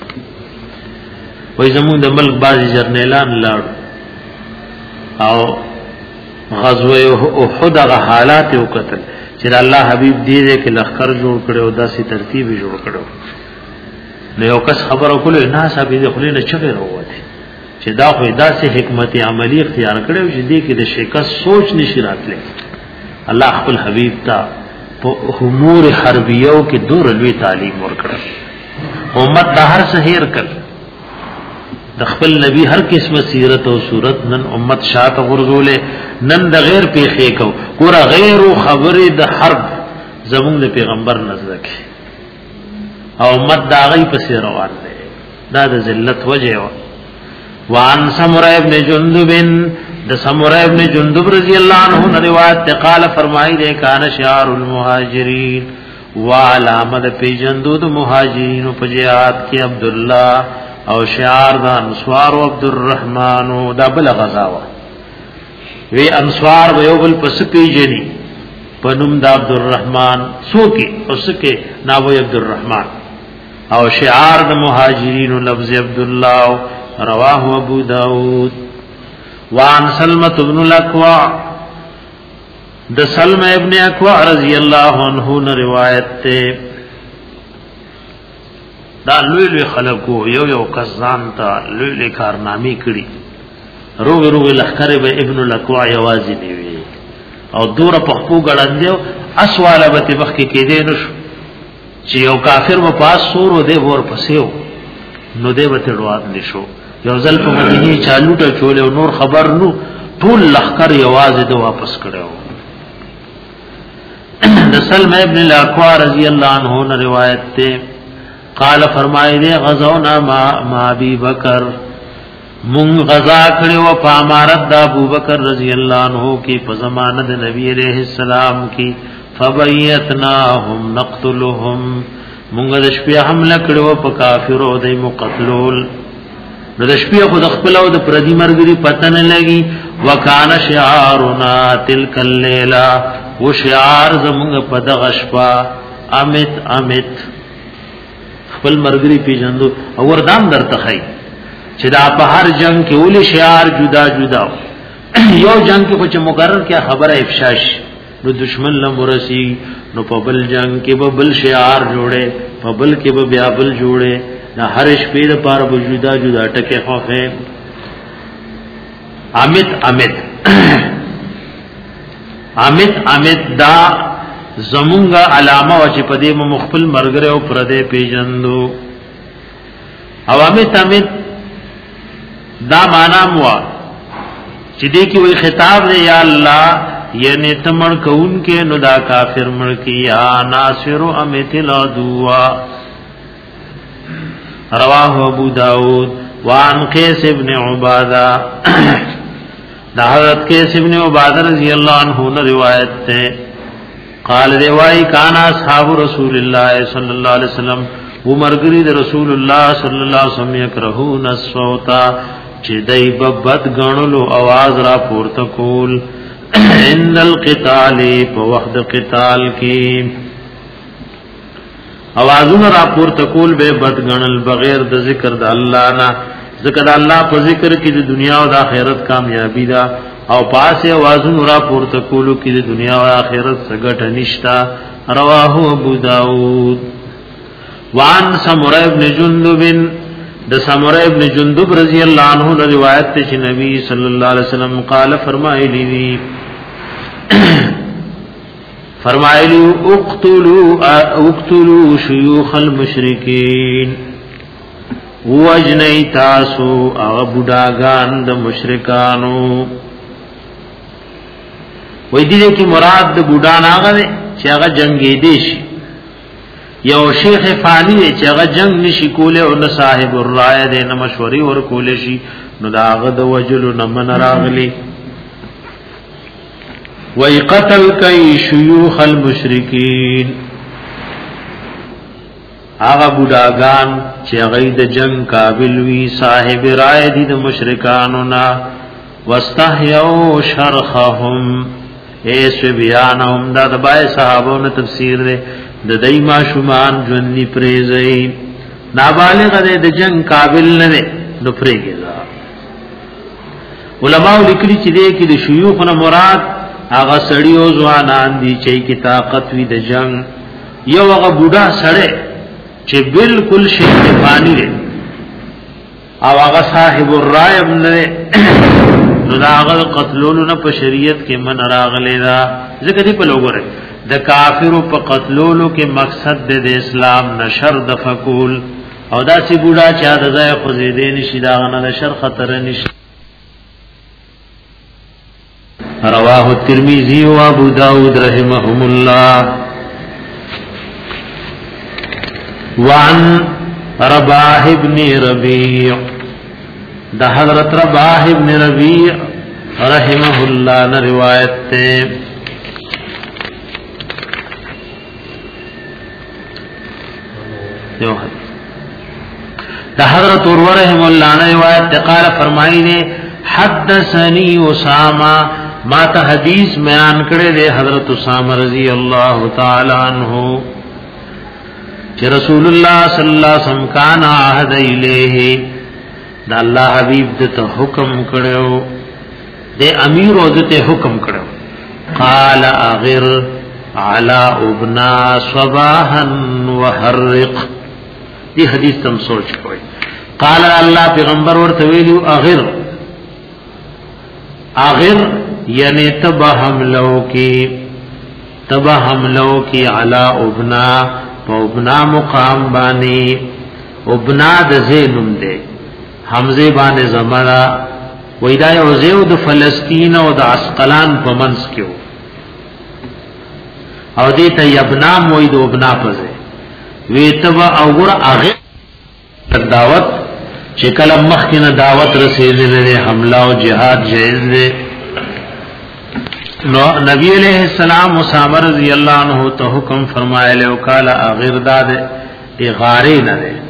Speaker 1: وای زمون د ملک بازي جرنیلان لاړ او غزوه احد غ حالات او قتل چې الله حبیب دې کې لخر جوړ کړي او داسې ترتیب جوړ کړي نو یو کس خبر او کله نه صاحب دې خلینو چغه وروته چې دا خو داسې حکمت عملی اختیار کړي چې دې کې د شکست سوچ نشي راتله الله خپل حبیب ته په امور حربیو کې دور لوی تعلیم ورکړه امت د هر سحر کړ د خپل نبی هر قسمه سیرت او صورت نن امت شاته غرزول نن د غیر پیخې کو ګور غیر خبره د حرب زمون د پیغمبر نظر کې او امت دا غي پسې روان دي دا د ذلت وجه وان سمره ابن جندب د سمره ابن جندب رضی اللہ عنہ روایت قال فرمائی دے کان شعار المهاجرین و علامت پیجندو د مهاجرین په جهاد کې عبد الله او شعار دا انصار عبد الرحمن دا بل غزاوه وی انصار و یو بل پس پیجنی پنوم دا عبد الرحمن سوکی اسکے ناوی عبد الرحمن او شعار دا مہاجرین لفظ عبداللہ رواہ ابو داود وان سلمت ابن الاکوع دا سلم ابن اکوع رضی اللہ عنہ نے روایت تے دا لوی لوی خلقو یو یو کسان تا لوی لوی کارنامی کری روغ روغ لخکر با ابن الاکوع یوازی نیوی او دور پخپو گڑندیو اسوالا بتی بخی که دی نشو چی یو کافر با پاس سورو دی بور پسیو نو دی بتی رواد نشو یو ظل پا مدینی چالو تا چولے و نور خبر نو طول لخکر یوازی دی واپس کردیو سلم ابن الاکوع رضی اللہ عنہ نے روایت تے قال فرمائے دے غزونا ما, ما ابی بکر من غزا کړي او په امارت د ابوبکر رضی الله عنه کی په زمانه د نبی عليه السلام کی فبیتناهم نقتلهم موږ د شپې حمله کړو په کافرو د مقتلول د شپې خو د خپل او د پردي مرګري پته نه لګي وکانه شعارنا تلک الليله و شعار زموږ په دغه شپه امت امت خپل مرګري پیژندو او وردان درته خای چې دا په هر جنگ کې ولې شعار جدا جدا یو جنگ کې کچھ مقرر کیا خبره افشاش نو دشمن لمرسی نو په بل جنگ کې به بل شعار جوړه په بل کې به بیا بل جوړه دا هر شپې د پاره به جدا جدا ټکه خوفه امت امت امت امت دا زمونږه علامه او چې په دې مخفل مرګره او پردې پیجندو او امت امت دا معنا موا چې دې کې وی خطاب دی یا الله یعنی تمړ کون کې نو دا کافر مړ کی یا ناصر امثل دعا رواه ابو داود وان قیس ابن عبادہ دا حضرت قیس ابن عبادہ رضی اللہ عنہ نے روایت ہے قال روای کان اصحاب رسول اللہ صلی اللہ علیہ وسلم عمرګری د رسول الله صلی الله علیه وسلم یکرهون الصوتا چې دای په بد غنلو आवाज را پورته کول عند القتال په وخت قتال کې आवाजونه را پورته کول به بد غنل بغیر د ذکر د الله نه ذکر د الله په ذکر کې د دنیا او د آخرت کامیابی دا او پاسه आवाजونه را پورته کولو کې د دنیا او آخرت څخه نشتا رواه ابو داود وان سمره ابن جندب د سمره ابن جندب رضی اللہ عنہ نے روایت تے چې نبی صلی اللہ علیہ وسلم قال فرمایلی وی فرمایلی اقتلوا اقتلوا شيوخ المشرکین وجنی تاسو او بډاګان د مشرکانو وې دې کې مراد د بډان هغه چې هغه جنگي دي شي یو شیخ فانی چې هغه جنگ نشي کوله او نه صاحب الرای دې نه مشوري ور کوله شي نو دا هغه د وجل نه من راغلي وای قتل کای شيوخ المشرکین هغه بډاګان چې هغه د جنگ قابل وی صاحب رای دي د مشرکانو نا واستحيوا شرخهم ایس بیانهم دا د بای صحابو نه تفسیر ده د دایما شومان ژوندۍ پریزي نابالغ د جنگ قابل نه نو پریږي علماء لیکلي چې دې کې د شيوخ نه مراد هغه سړیو ځوانان دي چې کی طاقت وي د جنگ یو هغه بوډا سړی چې بالکل شیطانی دی او هغه صاحب الرای نه نو دا هغه قتلولو نه په شریعت کې من راغلی دا ځکه دی په لوګره د کافرو په قتلولو کې مقصد د اسلام نشر د فقول او دا سی بوډا چا د ځای خو زیدې نشي دا غنه د شر خطر نشي رواه الترمذی و ابو داود رحمهم الله وعن رباح ابن ربيع دا حضرت رباح ابن ربيع رحمه الله نے روایت تے دا حضرت عروہ رحم اللہ نے روایت قال فرمائی نے حدثنی اسامہ ما تا حدیث بیان کرے دے حضرت اسامہ رضی اللہ تعالی عنہ کہ رسول اللہ صلی اللہ علیہ وسلم کان عہد الیہ دا اللہ حبیب دتا حکم کرو دے امیر او دتے حکم کرو قال اغر علی ابنا صباحا وحرق دی حدیث تم سوچ کوئی قال اللہ پیغمبر ورته ویلو اغر اغر یعنی تبا حملو کی تبا حملو کی علی ابنا پا ابنا مقام بانی ابنا د زینم دے حمزه باندې زمرا ویدای او زیو د فلسطین او د عسقلان په منځ کې او دې ته یبنا موي د ابنا پزه وی تبا او ګر هغه دعوت چې کله مخکنه دعوت رسېدلې حمله او jihad جایز دی نو نبی علیہ السلام اسامہ رضی اللہ عنہ ته حکم فرمایله او قال اغیر داد اغاری نه ده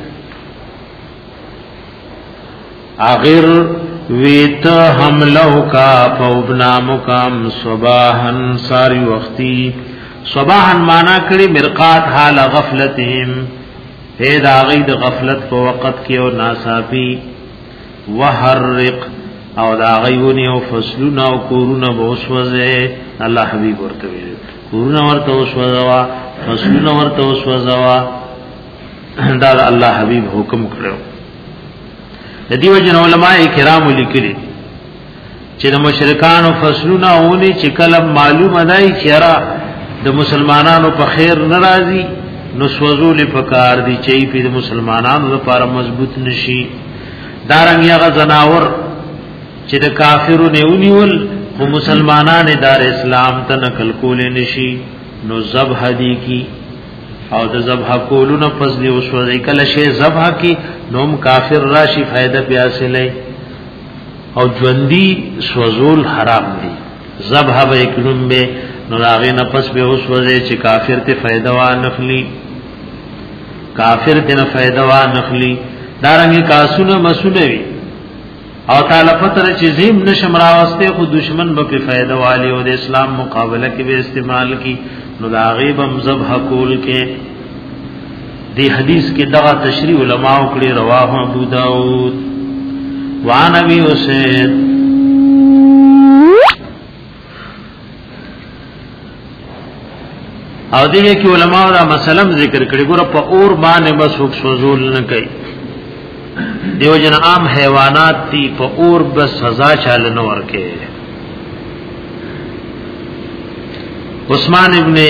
Speaker 1: اغیر ویت حملو کا پوبنا مقام صباحن ساری وقتی صباحن مانا کړي مرقات حال غفلتهم اے دا غید غفلت په وخت کې او ناصافی وحرق او دا غیونی او فصلونه او کورونه بوسوځه الله حبیب ورته ویل کورونه ورته وسوځوا فصلونه ورته وسوځوا دا الله حبیب حکم کړو د دې وجه علماء کرام لیکلي چې د مشرکانو فصلونه اونې چې کله معلومه دی چې را د مسلمانانو په خیر ناراضي نو سوزول پکار دي چې په مسلمانانو لپاره مضبوط نشي دارنګ هغه زناور چې د کافرو نه ونیول خو مسلمانانه دار اسلام ته نقل کول نشي نو ذبح دي کی او د ذبح کولو نه پس دی وسوځي کله شی ذبح کی نوم کافر راشي فائدہ پیاسلې او ژوندۍ سوزول حرام دي ذبح به کلم به نو هغه نه پس به وسوځي چې کافر ته فائدہ وا نخلی کافر ته نه فائدہ وا نخلی دارنګ کاسونه مسولوي او تعالی پتر چې زیم نشم راوسته خو دشمن به په فائدہ والی او د اسلام مقابله کې به استعمال کی نو دا غیب هم ذبح کول کې دی حدیث کې دغه تشریح علماء کړي رواه ابو داود وعن ابي اسيد او دې کې علماء را مسلم ذکر کړي ګوره په اور باندې بس وک سوزول نه کوي دیو جن عام حیوانات تی په اور بس سزا چال نه ورکه عثمان ابن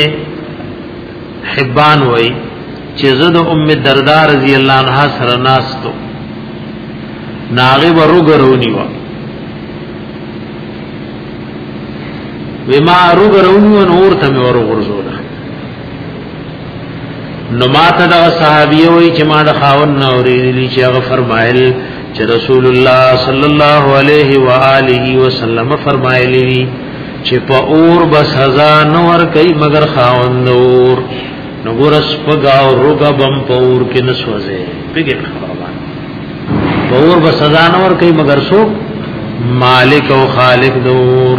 Speaker 1: حبان وای چې زد ام الدرداء رضی الله عنها سره ناستو ناغه ورغرونی وا وما ورغرونی و نور ته ورغرزوله نو ماته دا صحابي وای چې ما د خاون نورې چې هغه فرمایل چې رسول الله صلی الله علیه و آله وسلم فرمایلی چې په اور بس سزا نه ور کوي مگر خاون نور نو ګورس پګاو روګه بم په اور کې نسوځي پیګه خبره په اور بس سزا نه ور کوي مگر سو مالک او خالق نور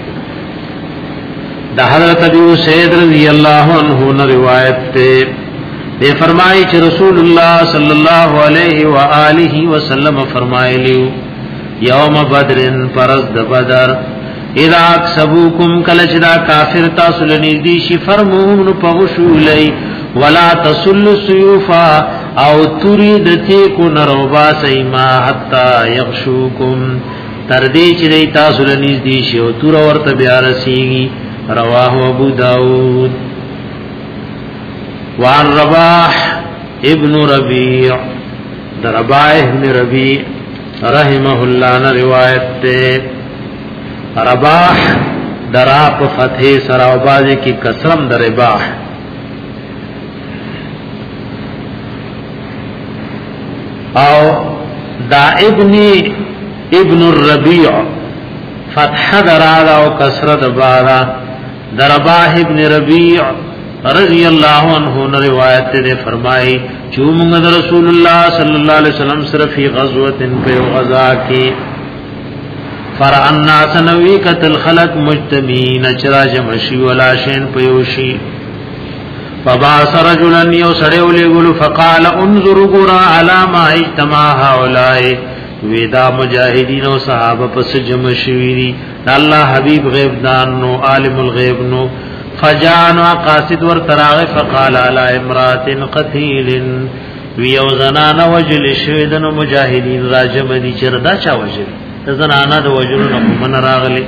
Speaker 1: د حضرت ابو سعید رضی الله عنه نے روایت ته یہ فرمائی کہ رسول اللہ صلی اللہ علیہ وآلہ وسلم فرمائے یوم بدر پرز بدر اذا اکسبوکم کلچدا کافر تاسو لنیدی شی فرمون پغشولی ولا تسل سیوفا او ترید تیکو نروبا سیما حتی یغشوکم تردی چی دی تاسو لنیدی شی او تور ورت بیارسیگی رواہ ابو داود وعن رباح ابن ربیع در رباح ابن ربیع رحمه اللہ نے روایت تے رباح دراب فتح سراوبازی کی قسم در رباح او دا ابن ابن الربیع فتح درادا او کسرت بارا در رباح ابن ربیع رضی اللہ عنہ روایت دے فرمائی جو منگد رسول اللہ صلی اللہ علیہ وسلم صرف فی غزوت پہ غزا کی فرعن ناس نوی قتل خلق مجتمین چرا جمشی ولا شین پیوشی فباس رجلا یو سڑیو لگلو فقال انظر قرآ علا ما اجتماع هؤلائی ویدا مجاہدین و صحابہ پس جمشویری اللہ حبیب غیب دانو عالم الغیب نو فجانو قاصد ور تراغ فقال علا امرات قتیل ویو زنان وجل شویدن مجاہدین راجم دی چردا چا وجل زنانا دو وجل نقمن راغلی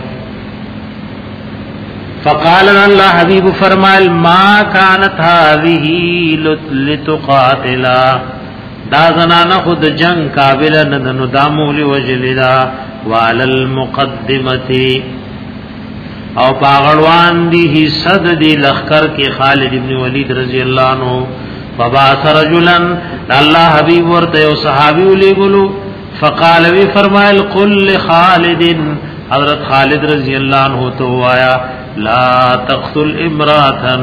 Speaker 1: فقال اللہ حبیب فرمائل ما کانت هذه لتقاتلا دا زنانا خود جنگ قابل ندنو دامولی وجلدا وعلى المقدمتی او پاغړوان دی صد دی لخر کی خالد ابن ولید رضی اللہ عنہ فبعث رجلا اللہ حبیب ورته او صحابی لګلو فقال وی فرمایل قل خالد حضرت خالد رضی اللہ عنہ تو آیا لا تقتل امراتا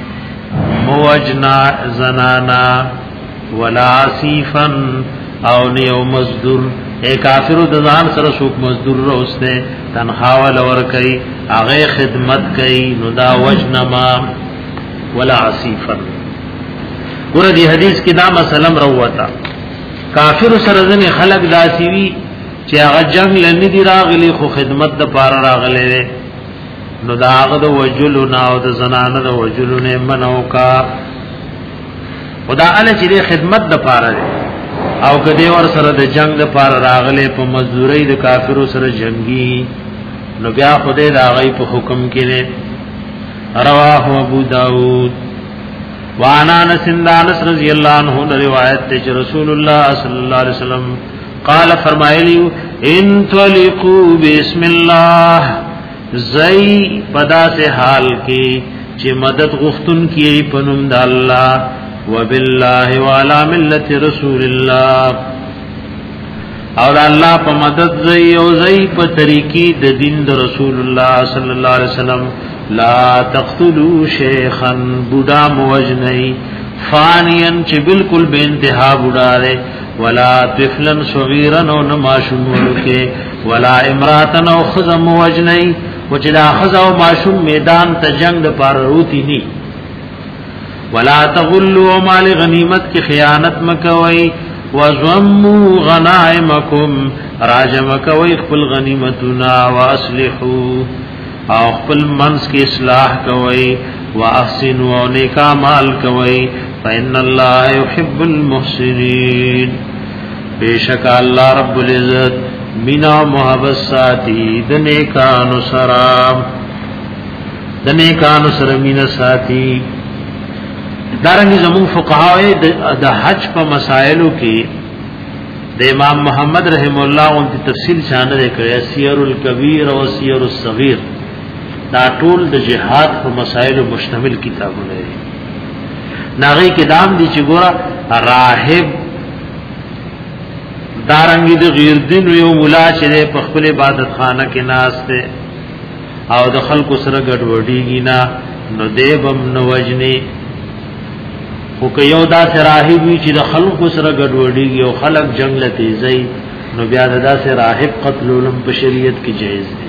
Speaker 1: موجنا زنانا ولا عصیفا او نیو مزدور اے کافر دزان سره سوک مزدور روسته تنخوا ول ور کوي هغه خدمت کوي نو دا وجنما ولا عصیفا ګور دی حدیث کې دا مسلم روتا کافر سره ځنه خلق داسي وی چې هغه جنگ لنی دی راغلی خو خدمت د پار راغلی نو دا هغه د وجلو نا او د زنانه د وجلو نه منو کا خدا ال چې خدمت د پار او کدی ور سره د جنگ د پار راغله په مزدوري د کافرو سره جنگي نو بیا خدای دا غي په حکم کې له رواه ابو داود وانا انس رضی اللہ عنہ روایت ته رسول الله صلی الله علیه وسلم قال فرمایلی ان تلقوا بسم الله زئی پدا سے حال کې چې مدد غفتن کی پنوم د الله وبالله وعلى ملت رسول الله اور الله په مدد زئی او زئی په طریقې د دین د رسول الله صلی الله علیه وسلم لا تقتلوا شیخا بوډا موجنی فانیا چې بالکل بے انتها بوډا رے ولا طفلا صغیرا او نماشوم ورکه ولا امراتن او خزم موجنی و چې دا خزا او ماشوم میدان ته جنگ د پار روتی نی ولا تغلوا مال غنیمت کی خیانت مکوئی وزموا غنائمکم راجم کوئی خپل غنیمتنا واصلحوا او خپل منس کی اصلاح کوئی واحسنوا و نیک اعمال کوئی فإن الله يحب المحسنین بیشک اللہ رب العزت مینا محبت ساتھی د نیکانو سرا د نیکانو سره مینا ساتھی دارنګ زمون فقهای د حج په مسائلو کې د امام محمد رحم الله اون کی تفصیل شامل کړي سیر الکبیر او سیر الصغیر دا ټول د جهاد په مسائلو مشتمل کتابونه دي ناغي کې دام دي چې ګوره راهب دارنګ د غیر دین یو مولا چې په خپل عبادت خانه کې ناس ته او د خلکو سره ګډوډیږي نه نو دیبم نوجنی او که یو دا راهب وی چې د خلکو سره ګډوډیږي او خلک جنگ لته زی نو بیا دا سه راهب قتلولم په شریعت کې جایز دی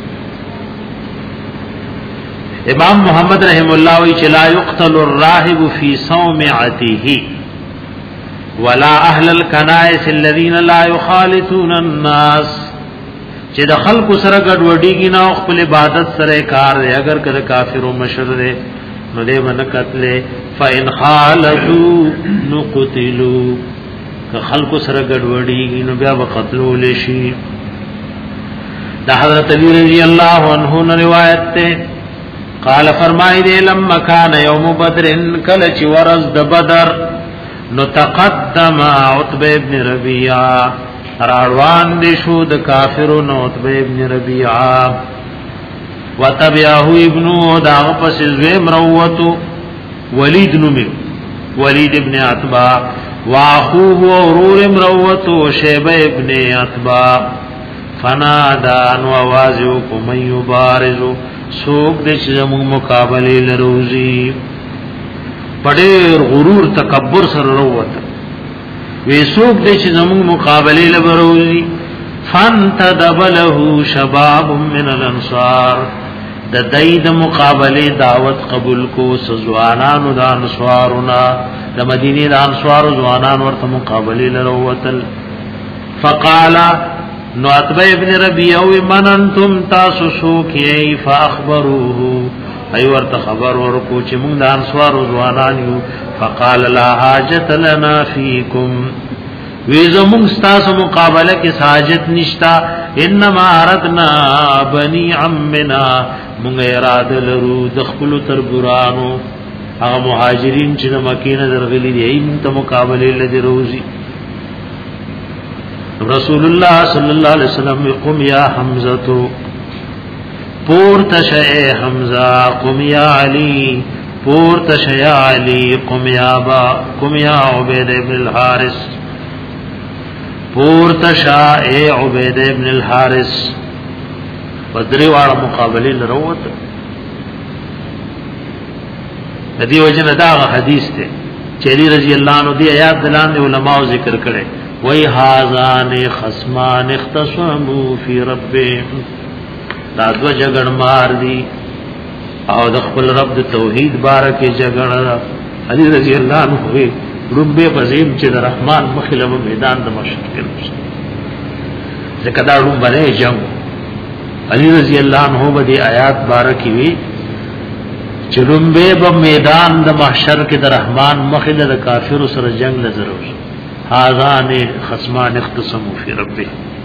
Speaker 1: امام محمد رحم الله وی چې لا یقتل الراهب فی صومعته ولا اهل الکنائس الذين لا يخالطون الناس چې د خلکو سره ګډوډیږي نه خپل عبادت سره کار دی اگر کله کافر او مشر دی نو دې من قتل فإن خالدوا نقتلوا که خلق سره ګډوډي نو بیا وقتلول شي دا حضرت علی رضی اللہ عنہ روایت ته قال فرمای دې لما کان یوم بدر کل چ ورز د بدر نو تقدم عتبہ ابن ربیعہ راروان دي شو د کافرو نو عتبہ ابن ربیعہ وتبعه ابنو دا پس زوی مروتو ولید نومی ولید ابن عتبہ واخوه ورور مروتو شیبہ ابن عتبہ فنادا انو آوازیو کو من یبارزو سوک دش زمون مقابلی لروزی پډیر غرور تکبر سره وروته وی سوق دې چې زموږ مقابله لبروزي فانتدب له شباب من الانصار د دید مقابله دعوت قبول کو سزوانانو د انصارنا د مدینه د انصار زوانان ورته مقابله لروتل فقال نو عتبہ ابن ربیعہ من انتم تاسو سوکی فاخبروه ای ورته خبر ورکو چې موږ د انصار زوانان یو فقال لا حاجت لنا فیکم وی زمون ستاسو مقابله کې حاجت نشتا انما اردنا بني عمنا موږ اراده لرو د خپل تربورانو هغه مهاجرین چې د مکې نه درغلي دي موږ ته مقابله لدی روزي رسول الله صلی الله علیه وسلم قم یا حمزه پور تشئ حمزه قم یا علی پور تشئ علی قم یا با قم یا عبید ابن الحارث پور تشا اے عبید ابن الحارث بدری واړه مقابله لروت ندی وجنه دا حدیث ته چلی رضی الله عنه دی آیات دلان علماء ذکر کړي وای هاذان خصمان اختصموا فی ربهم دا دو جګړ مار دي او د خپل رب د توحید بارکه جګړه علی رضی الله عنه وی ربه بزیم چې د رحمان مخلب میدان د مشرق کې نوښت ځکه دا روم باندې جنگ علی رضی الله عنه به د آیات بارکه وی چې ربه په میدان د محشر کې د رحمان مخلب د کافر سره جنگ لزرو هاذان خصمان اختصموا فی ربه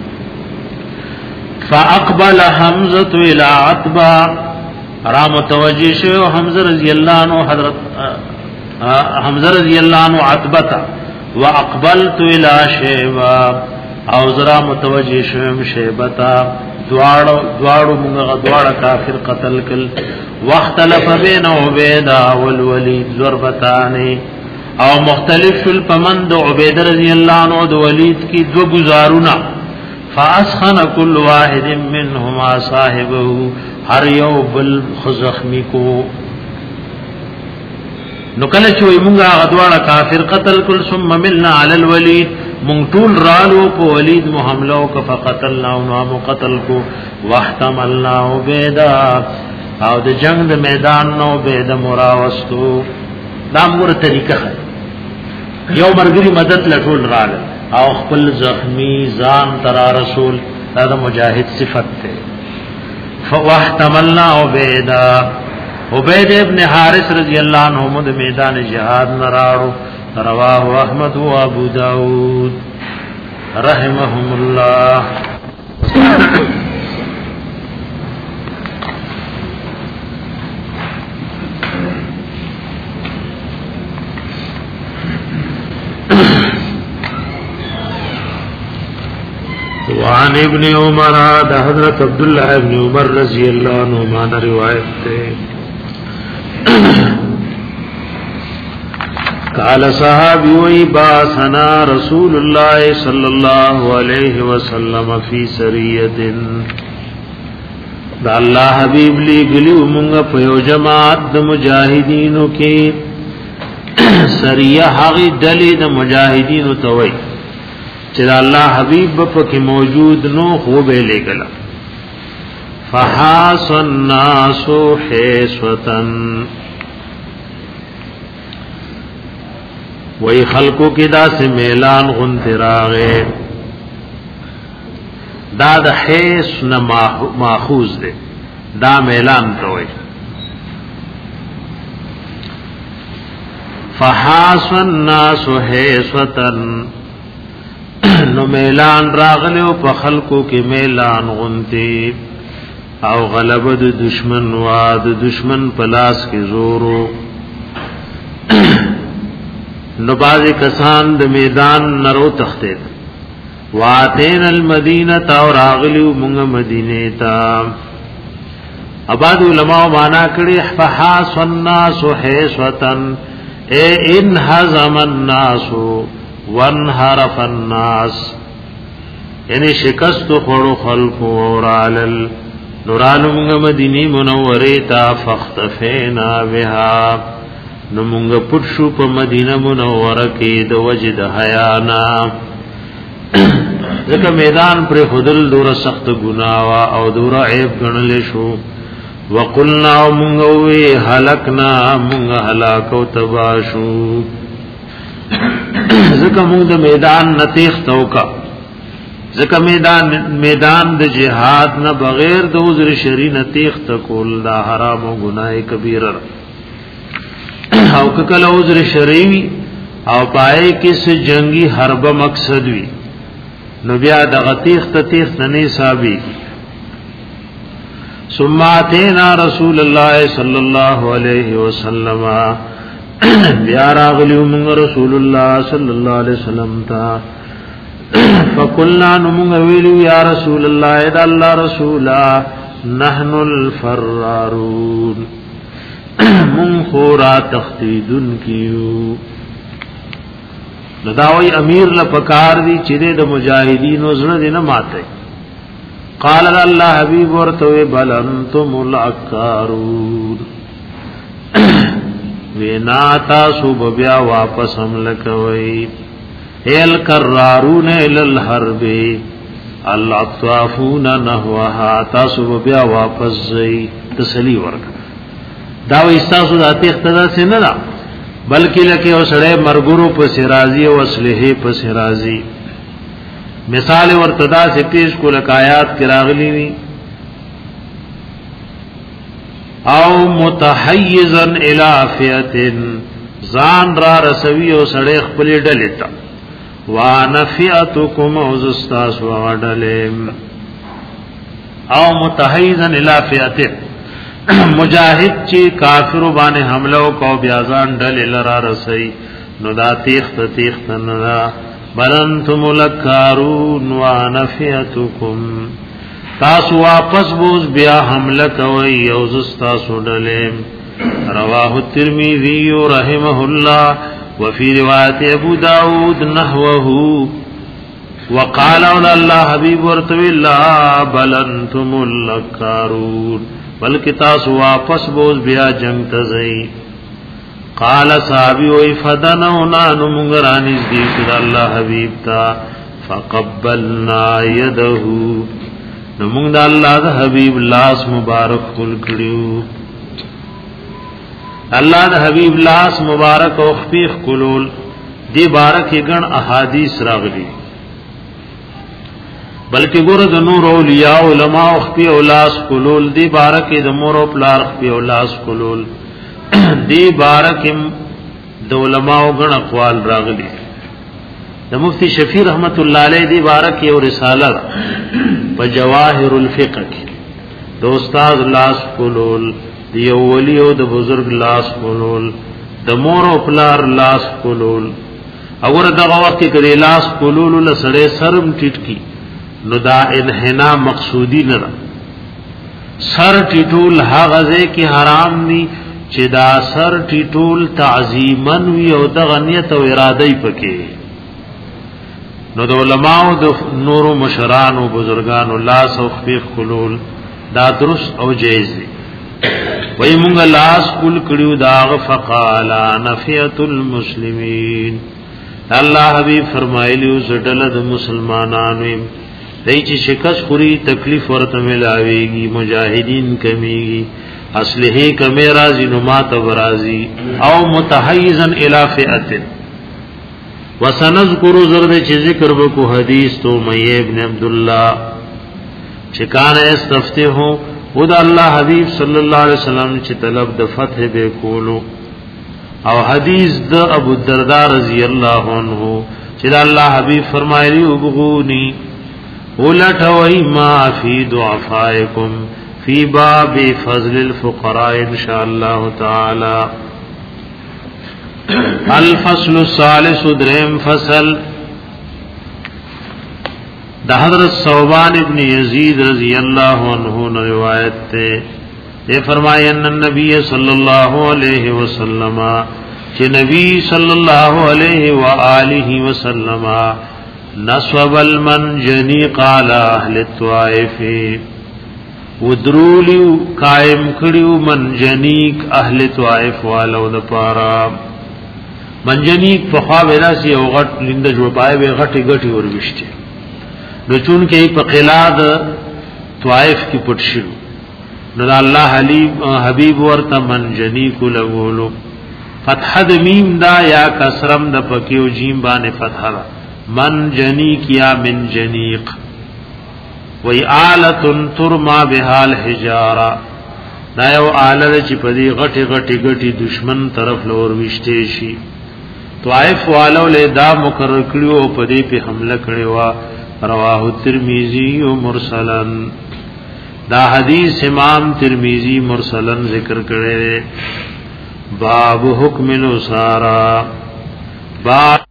Speaker 1: فاقبل حمزه الى عتبه را متوجه شو حمزه رضی الله عنه حضرت حمزه رضی الله عنه عتبه واقبلت الى شیبه او زرا متوجه شوم شیبتا دواړو دواړو موږ دواړه کافر قتل کل واختلف بین عبید والولید ضربتان او مختلف الپمند عبید رضی الله عنه او ولید کی دو گزارونه فاسخن كل واحد منهما صاحبه هر یو بل خزخمی کو نو کله چې موږ غدواړه کافر قتل کل ثم ملنا علی الولید مونږ ټول رالو په ولید محمله او فقتلنا او قتل کو واحتملنا عبیدا او د جنگ د میدان نو بيد مراوستو دا موږ طریقه یو مرګري مدد لټول رال او خپل زخمی ځان تر رسول دا د مجاهد صفت ته فواحتملنا عبیدا عبید ابن حارث رضی اللہ عنہ د میدان جہاد نراړو رواه احمد و ابو داود رحمهم الله وعن ابن عمر دا حضرت عبداللہ ابن عمر رضی اللہ عنہ عنہ روایت تے قال صحابی وی باسنا رسول اللہ صلی اللہ علیہ وسلم فی سریت دا اللہ حبیب لی گلیو منگا پیو جماعت دا مجاہدینو کی سریہ حقی دلی دا مجاہدینو توی چې الله حبیب په کې موجود نو خو به لګلا فحاس الناس حسوتن وای خلقو کې دا سه میلان غنتراغه دا د حیث نه ماخوذ ده دا میلان ته وای فحاس الناس حسوتن نو میلان راغلو په خلقو کې میلان غنتی او غلبه د دشمن وا د دشمن پلاس کې زورو نو بازي کسان د میدان نرو تختید واتین المدینه او راغلو مونږ مدینه تا اباد علماء معنا کړي فحاس الناس حسوتن اے ان هزم الناس وانحرف الناس یعنی شکست خورو خلق ورالل نورالو منگا مدینی منوری تا فاختفینا بها نو مونږ پټ شو په مدینه منوره کې د وجد حیانا ځکه میدان پر خودل دور سخت ګناوا او دور عیب ګڼل شو وقلنا مونږ وی هلکنا مونږ هلاک او تباشو ځکه مونږ د میدان نتیخ توکا ځکه میدان میدان د جهاد نه بغیر د عذر شرعي نتیخ تکول دا حرام او ګناه کبیره او کله عذر شرعي او پای کس جنگی حرب مقصد وی نو بیا د غتیخ تتیخ نه حسابي ثم اتینا رسول الله صلی الله علیه وسلم بیا راغلیو موږ رسول الله صلی الله علیه وسلم تا فقلنا موږ ویلو یا رسول الله اذا الله رسولا نحن الفرارون من خورا تختیدن کیو نداوی امیر لپکار دی چیرے د مجاہدین وزن دی نماتے قال اللہ حبیب ورطوی بل انتم الاکارون وینا تاسو ببیا واپس حملکوئی ایل کرارون الالحرب الاطوافون نحوها تاسو ببیا واپس زئی تسلی ورکا داوی استاسو داتی اقتدا سے ندا بلکې لکه اوسړې مرګورو په سرازي او اصله په سرازي مثال ورتدا سے پیش کو لکایات کراغلی وی او متحیزا الی فئه زان را رسوی او سړې خپل ډلېتا وانا فئتکم اوزستاس وغدلم او متحیزا الی فئه مجاہد چی کافر باندې حمله کو بیازان ډل لرا رسئی نو دا تیخت تیخت نرا بلنتم لکارون وانفیتکم تاسو واپس بوز بیا حمله کوي او زستاسو ډلم رواه الترمذی رحمه الله وفي روایت ابو داود نحوه وقال الله حبیب ورتوی لا بلنتم لکارون بلکہ تاسو واپس بوز بیا جنگ تزئی قال صحابی وی فدنونا نمونگرانی زدیق اللہ حبیب تا فقبلنا یدہو نمونگ دا اللہ دا حبیب لاس مبارک خل کریو اللہ دا حبیب لاس مبارک او خفیخ کلول دی بارک گن احادیث راغلی بلکہ ګور د نور اولیاء علماء خپل اولاس کولول دی بارک د مور او پلار خپل اولاس کولول دی بارک د علماء غن اقوال راغلي د مفتی شفیع رحمت الله علیه دی بارک یو رساله په جواهر الفقه کې د استاد لاس کولول دی اولی او د بزرگ لاس کولول د مور او پلار لاس کولول اور دغه وخت کې کړي لاس کولول لسړې سرم ټیټ کی نو دا انحنا مقصودی نه سر ټیټول هغه کی حرام ني چې دا سر ټیټول تعظیما وی او د غنیت او اراده پکې نو د علماء د نور مشران او بزرگان الله سو خفیف خلول دا درست او جایز دي وای مونږ لاس کول کړیو دا فقال نفیت المسلمین الله حبیب فرمایلیو زړه د مسلمانانو دای چې شکست خوري تکلیف ورته ملاويږي مجاهدین کمیږي اصله کمی راضی نمات برازی او متحیزا الی فئه وسنذکر زرد چې ذکر وکړو حدیث تو مې ابن عبد الله چې کان استفتح او د الله حبیب صلی الله علیه وسلم چې طلب د فتح به کولو او حدیث د ابو الدرداء رضی الله عنه چې الله حبیب فرمایلی وبغونی ولټوي ما فی دعفائکم فی باب فضل الفقراء ان شاء الله تعالی الفصل الثالث دریم فصل د حضرت ثوبان ابن یزید رضی اللہ عنہ نے روایت تے یہ فرمایا ان النبی صلی اللہ علیہ وسلم کہ نبی صلی اللہ علیہ وآلہ وسلم نصب المنجنیق على اهل الطائف ودرولیو قائم کړیو منجنیک اهل طائف والو د پارا منجنیک په خوا وراسی او غټ لیند جوړ پای به غټي غټي وروشته نو چون کې په قلاد طائف کې پټ شو نو الله حبیب حبیب ورته منجنیک لغولو فتح د میم دا یا کسرم د پکیو جیم باندې فتح دا منجنیک یا من جنیق وی آلتن ترما بحال حجارا دا یو آلت چی پدی غٹی غٹی غٹی دشمن طرف لور وشتے شی طائف والو لے دا مقرر کریو پدی پی حملہ کریوا رواہ ترمیزی و مرسلن دا حدیث امام ترمیزی مرسلن ذکر کرے باب حکم نصارا باب